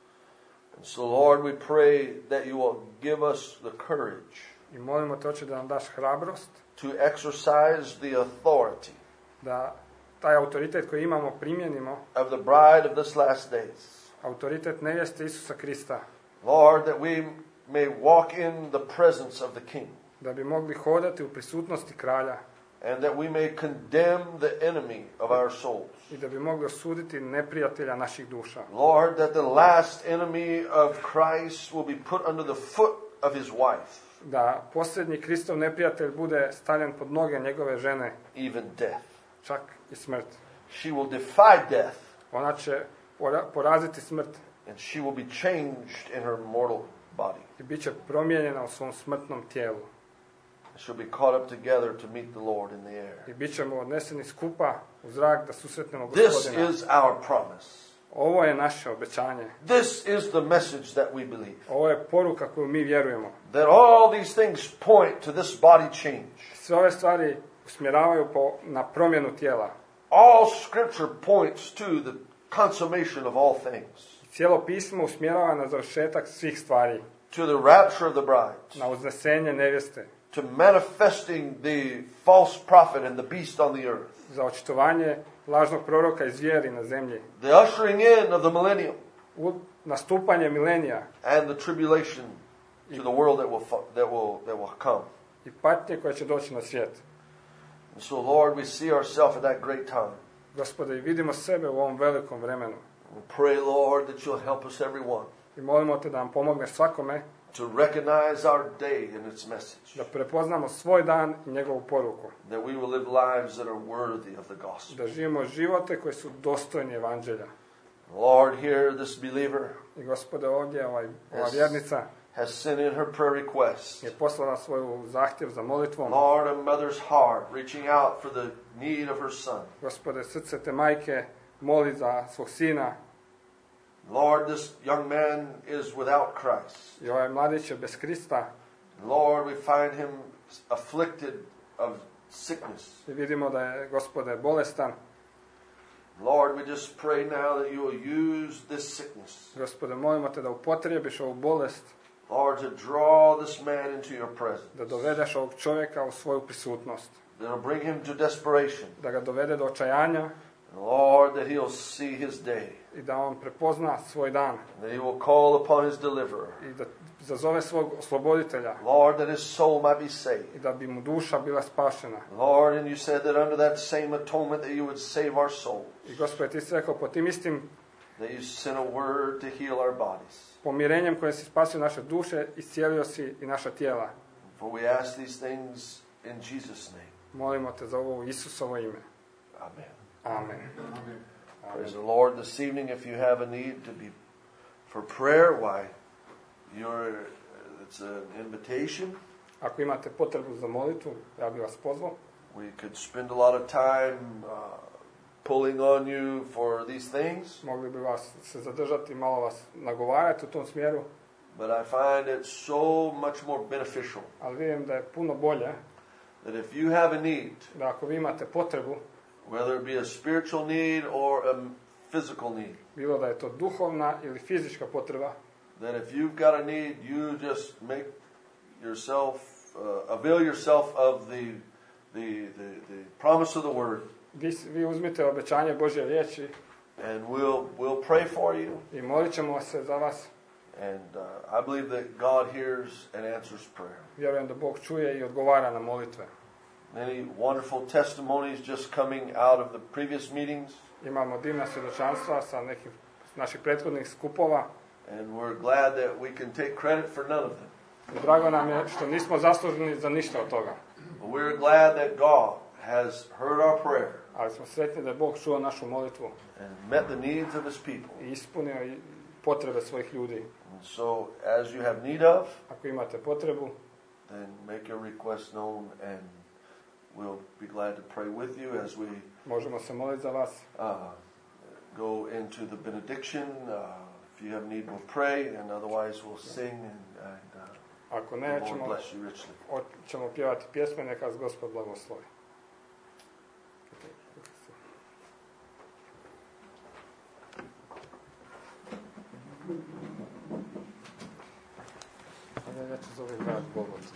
And so, Lord, we pray that you will give us the courage I molimo te, Oče, da nam daš hrabrost, to exercise the authority da taj autoritet koji imamo primijenimo, of the bride of this last days. autoritet nevjeste Isusa Krista, Lord, that we may walk in the presence of the King, da bi mogli hodati u prisutnosti kralja and that we may condemn the enemy of our souls. i da bi mogli osuditi neprijatelja naših duša. Lord, that the last enemy of Christ will be put under the foot of his wife, Da posljednji Kristov neprijatelj bude stavljen pod noge njegove žene, even death. čak i smrt. She will defy death, Ona će pora- poraziti smrt and she will be changed in her mortal body. i bit će promijenjena u svom smrtnom tijelu. She'll be caught up together to meet the Lord in the air. I bit ćemo odneseni skupa u zrak da susretnemo This Gospodina. is our promise. Ovo je naše obećanje. This is the message that we believe. Ovo je poruka koju mi vjerujemo. That all these things point to this body change. Sve ove stvari usmjeravaju po, na promjenu tijela. All scripture points to the consummation of all things. Cijelo pismo usmjerava na završetak svih stvari, To the rapture of the bride. na uznesenje nevjeste, To manifesting the false prophet and the beast on the earth. za očitovanje lažnog proroka i zvijeri na zemlji, The ushering in of the millennium. u nastupanje milenija And the tribulation to the world that will, fo- that will, that will come. i patnje koje će doći na svijet. And so, Lord, we see ourselves at that great time. Gospode, i vidimo sebe u ovom velikom vremenu. We pray, Lord, that you'll help us everyone I molimo te da nam pomogneš svakome to recognize our day and its message. da prepoznamo svoj dan i njegovu poruku. That we will live lives that are worthy of the gospel. Da živimo živote koji su dostojni evanđelja. Lord, here this believer I Gospode, ovdje ovaj, ova Yes. vjernica has sent in her prayer request. je poslala svoju zahtjev za molitvom. Lord, a mother's heart reaching out for the need of her son. Gospode, srce te majke moli za svog sina. Lord, this young man is without Christ. I ovaj mladić je bez Krista. Lord, we find him afflicted of sickness. I vidimo da je, Gospode, bolestan. Lord, we just pray now that you will use this sickness, Gospode, molimo te da upotrebiš ovu bolest, Lord, to draw this man into your presence. da dovedeš ovog čovjeka u svoju prisutnost, That will bring him to desperation. da ga dovede do očajanja Lord, that he'll see his day. i da on prepozna svoj dan That he will call upon his deliverer. i da zazove svog osloboditelja Lord, that his soul might be saved. i da bi mu duša bila spašena. Lord, and you said that under that same atonement that you would save our souls. I Gospode, ti si rekao, po tim istim That you sent a word to heal our bodies. pomirenjem koje si spasio naše duše, iscijelio si i naša tijela. For we ask these things in Jesus' name. Molimo te za ovo u Isusovo ime. Amen. Amen. Praise the Lord. This evening, if you have a need to be for prayer, why, you're, it's an invitation. Ako imate potrebu za molitvu, ja bih vas pozvao. We could spend a lot of time uh, pulling on you for these things, Mogli bi vas se zadržati, malo vas nagovarati u tom smjeru, but I find it so much more beneficial ali vidim da je puno bolje that if you have a need, da ako vi imate potrebu, whether it be a spiritual need or a physical need, bilo da je to duhovna ili fizička potreba, that if you've got a need, you just make yourself, uh, avail yourself of the, the, the, the promise of the word, vi, vi uzmite obećanje Božje riječi and we'll, we'll pray for you, i molit ćemo se za vas And uh, I believe that God hears and answers prayer. Vjerujem da Bog čuje i odgovara na molitve. Many wonderful testimonies just coming out of the previous meetings. Imamo divna svjedočanstva sa nekih naših prethodnih skupova. And we're glad that we can take credit for none of them. I drago nam je što nismo zaslužni za ništa od toga. But we're glad that God has heard our prayer. Ali smo sretni da je Bog čuo našu molitvu. And met the needs of His people. I ispunio i potrebe svojih ljudi. And so, as you have need of, ako imate potrebu, then make your request known and we'll be glad to pray with you as we možemo se moliti za vas. Uh, go into the benediction. Uh, if you have need, we'll pray, and otherwise we'll sing, and, and uh, ako ne, the Lord ćemo, bless you richly. ćemo pjevati pjesme, neka vas Gospod blagoslovi. Ja ću zove grad Golgota.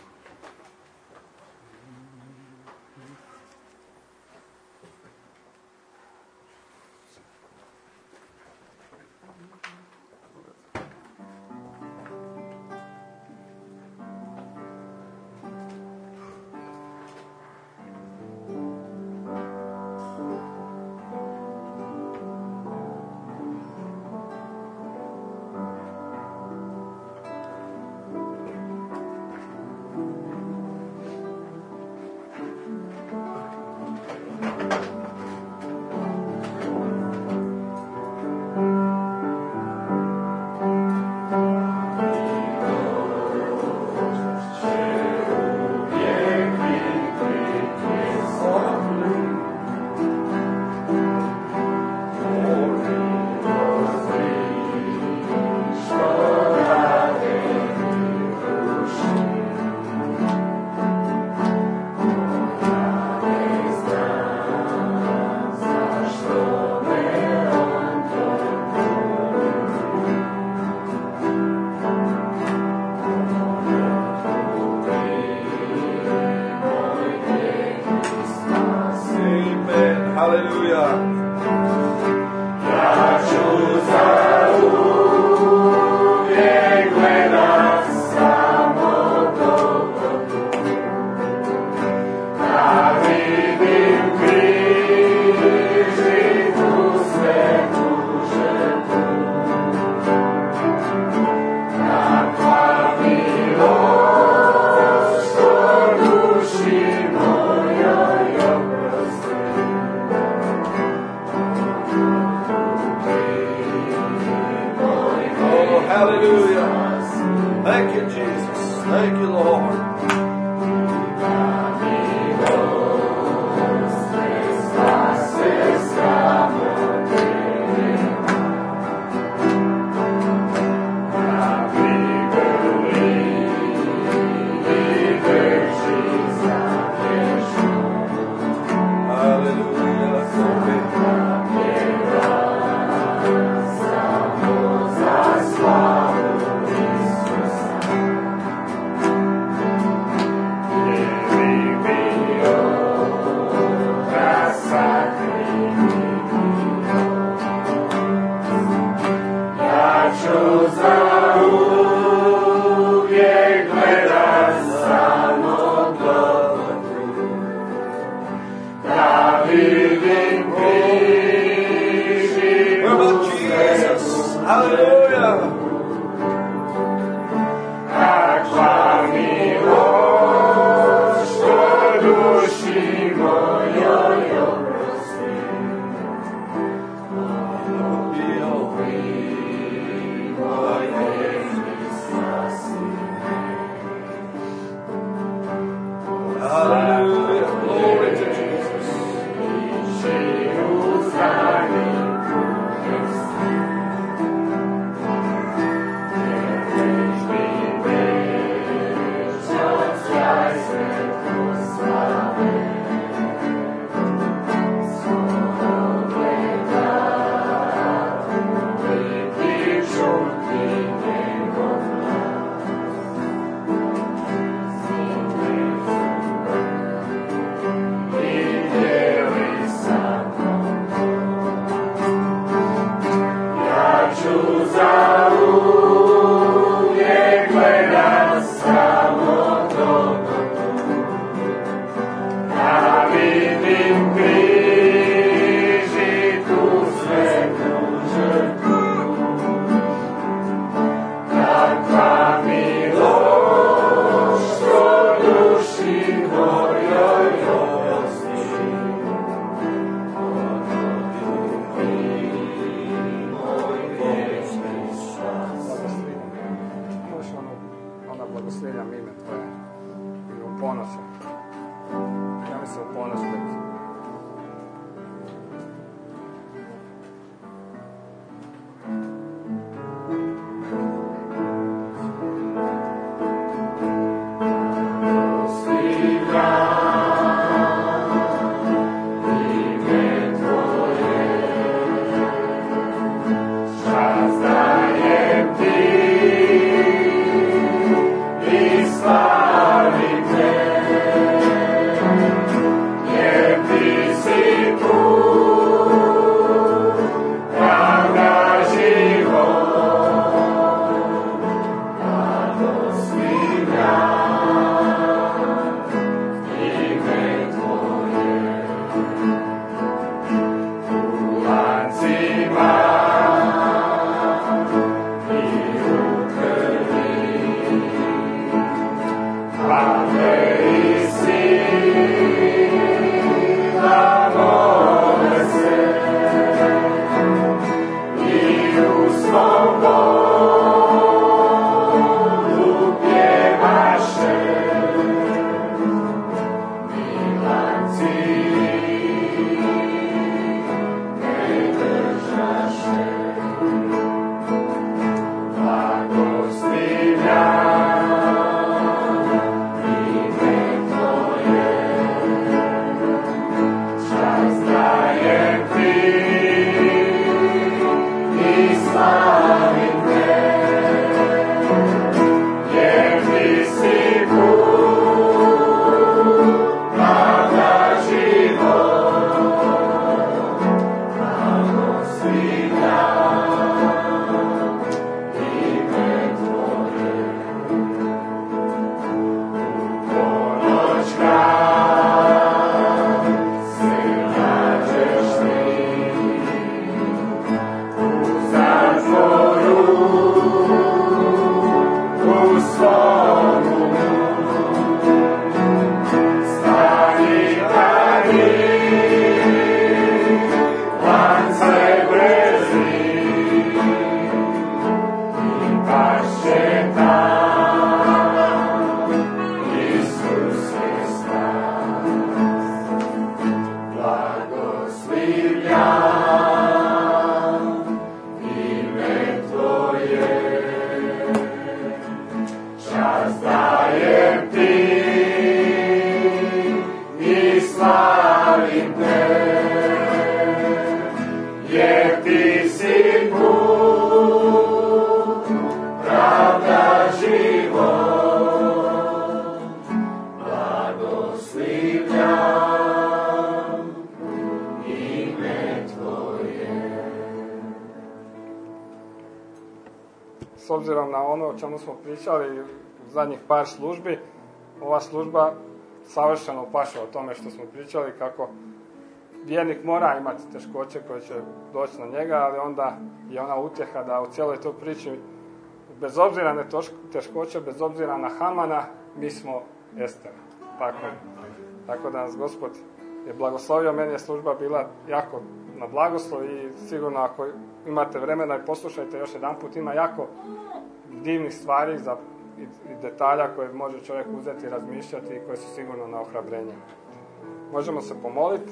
Ja mislim u ponos pet. S obzirom na ono o čemu smo pričali u zadnjih par službi, ova služba savršeno paše o tome što smo pričali, kako vjernik mora imati teškoće koje će doći na njega, ali onda je ona utjeha da u cijeloj toj priči, bez obzira na teškoće, bez obzira na Hamana, mi smo Ester. Tako, tako da nas Gospod je blagoslovio, meni je služba bila jako na blagoslov i sigurno ako imate vremena i poslušajte još jedan put, ima jako divnih stvari za, i, i detalja koje može čovjek uzeti i razmišljati i koje su sigurno na ohrabrenje. Možemo se pomoliti.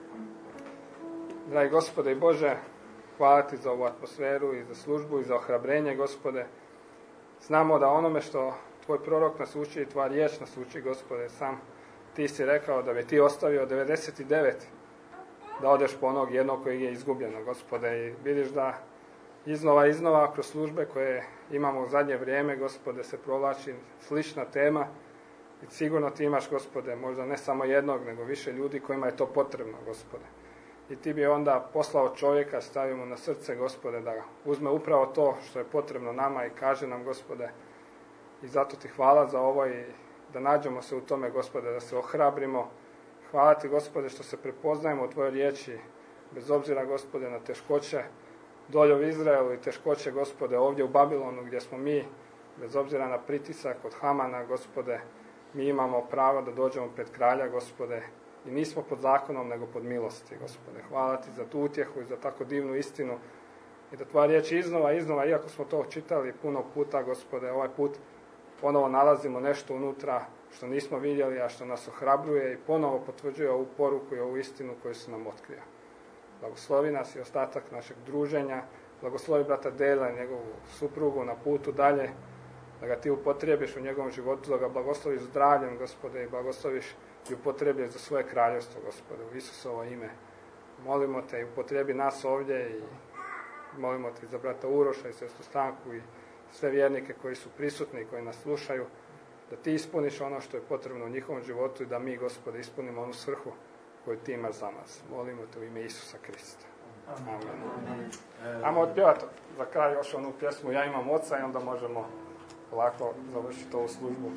Dragi Gospode i Bože, hvala Ti za ovu atmosferu i za službu i za ohrabrenje, Gospode. Znamo da onome što Tvoj prorok nas uči i Tvoja riječ nas uči, Gospode, sam Ti si rekao da bi Ti ostavio devedeset devet da odeš po onog jednog koji je izgubljeno, Gospode, i vidiš da iznova iznova kroz službe koje imamo u zadnje vrijeme, Gospode, se provlači slična tema i sigurno Ti imaš, Gospode, možda ne samo jednog, nego više ljudi kojima je to potrebno, Gospode. I Ti bi onda poslao čovjeka, stavimo na srce, Gospode, da uzme upravo to što je potrebno nama i kaže nam, Gospode, i zato Ti hvala za ovo i da nađemo se u tome, Gospode, da se ohrabrimo. Hvala Ti, Gospode, što se prepoznajemo u Tvojoj riječi, bez obzira, Gospode, na teškoće dolje u Izraelu i teškoće, Gospode, ovdje u Babilonu gdje smo mi, bez obzira na pritisak od Hamana, Gospode, mi imamo pravo da dođemo pred kralja, Gospode, i nismo pod zakonom, nego pod milosti, Gospode. Hvala Ti za tu utjehu i za tako divnu istinu i da Tvoja riječ iznova, iznova, iako smo to čitali puno puta, Gospode, ovaj put ponovo nalazimo nešto unutra što nismo vidjeli, a što nas ohrabruje i ponovo potvrđuje ovu poruku i ovu istinu koju su nam otkrio. Blagoslovi nas i ostatak našeg druženja, blagoslovi brata Dela i njegovu suprugu na putu dalje, da ga ti upotrijebiš u njegovom životu, da ga blagosloviš zdravljem, Gospode, i blagosloviš i upotrijebiš za svoje kraljevstvo, Gospode, u Isusovo ime. Molimo te i upotrijebi nas ovdje i molimo te za brata Uroša i sestru Stanku i sve vjernike koji su prisutni i koji nas slušaju, da ti ispuniš ono što je potrebno u njihovom životu i da mi, Gospode, ispunimo onu svrhu koju ti imaš za nas. Molimo te u ime Isusa Krista. Amen. Ajmo otpjevati za kraj još onu pjesmu Ja imam oca i onda možemo lako završiti ovu službu.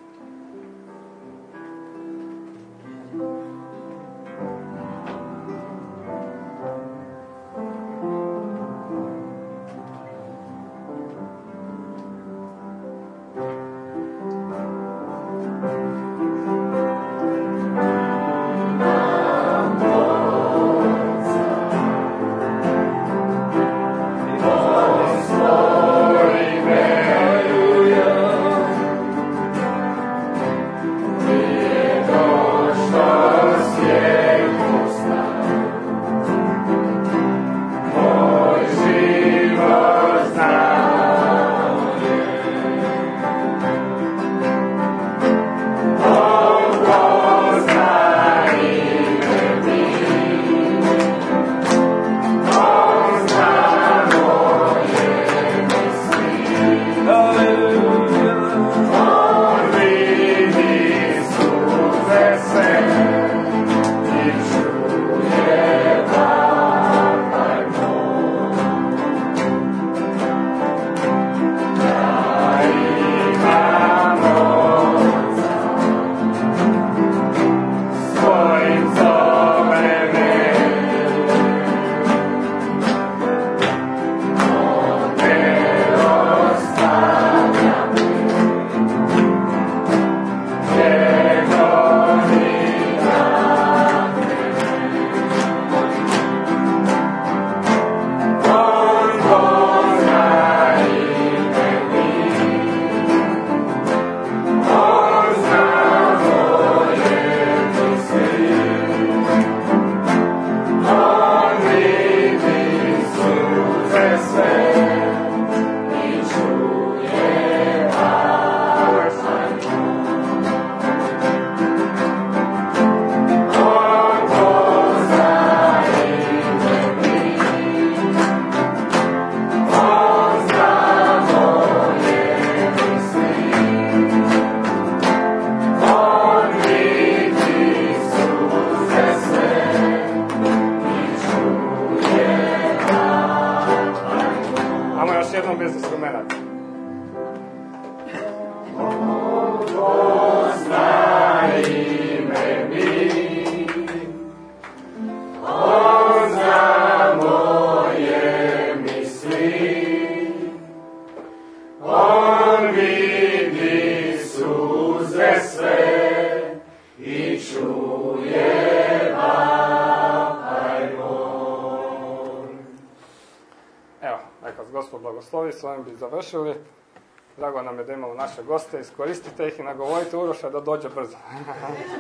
S ovim bi završili. Drago nam je da imamo naše goste. Iskoristite ih i nagovorite Uroša da dođe brzo.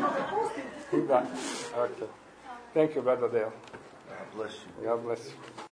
Da. Okay. Thank you, brother Dale. God bless you. God bless you.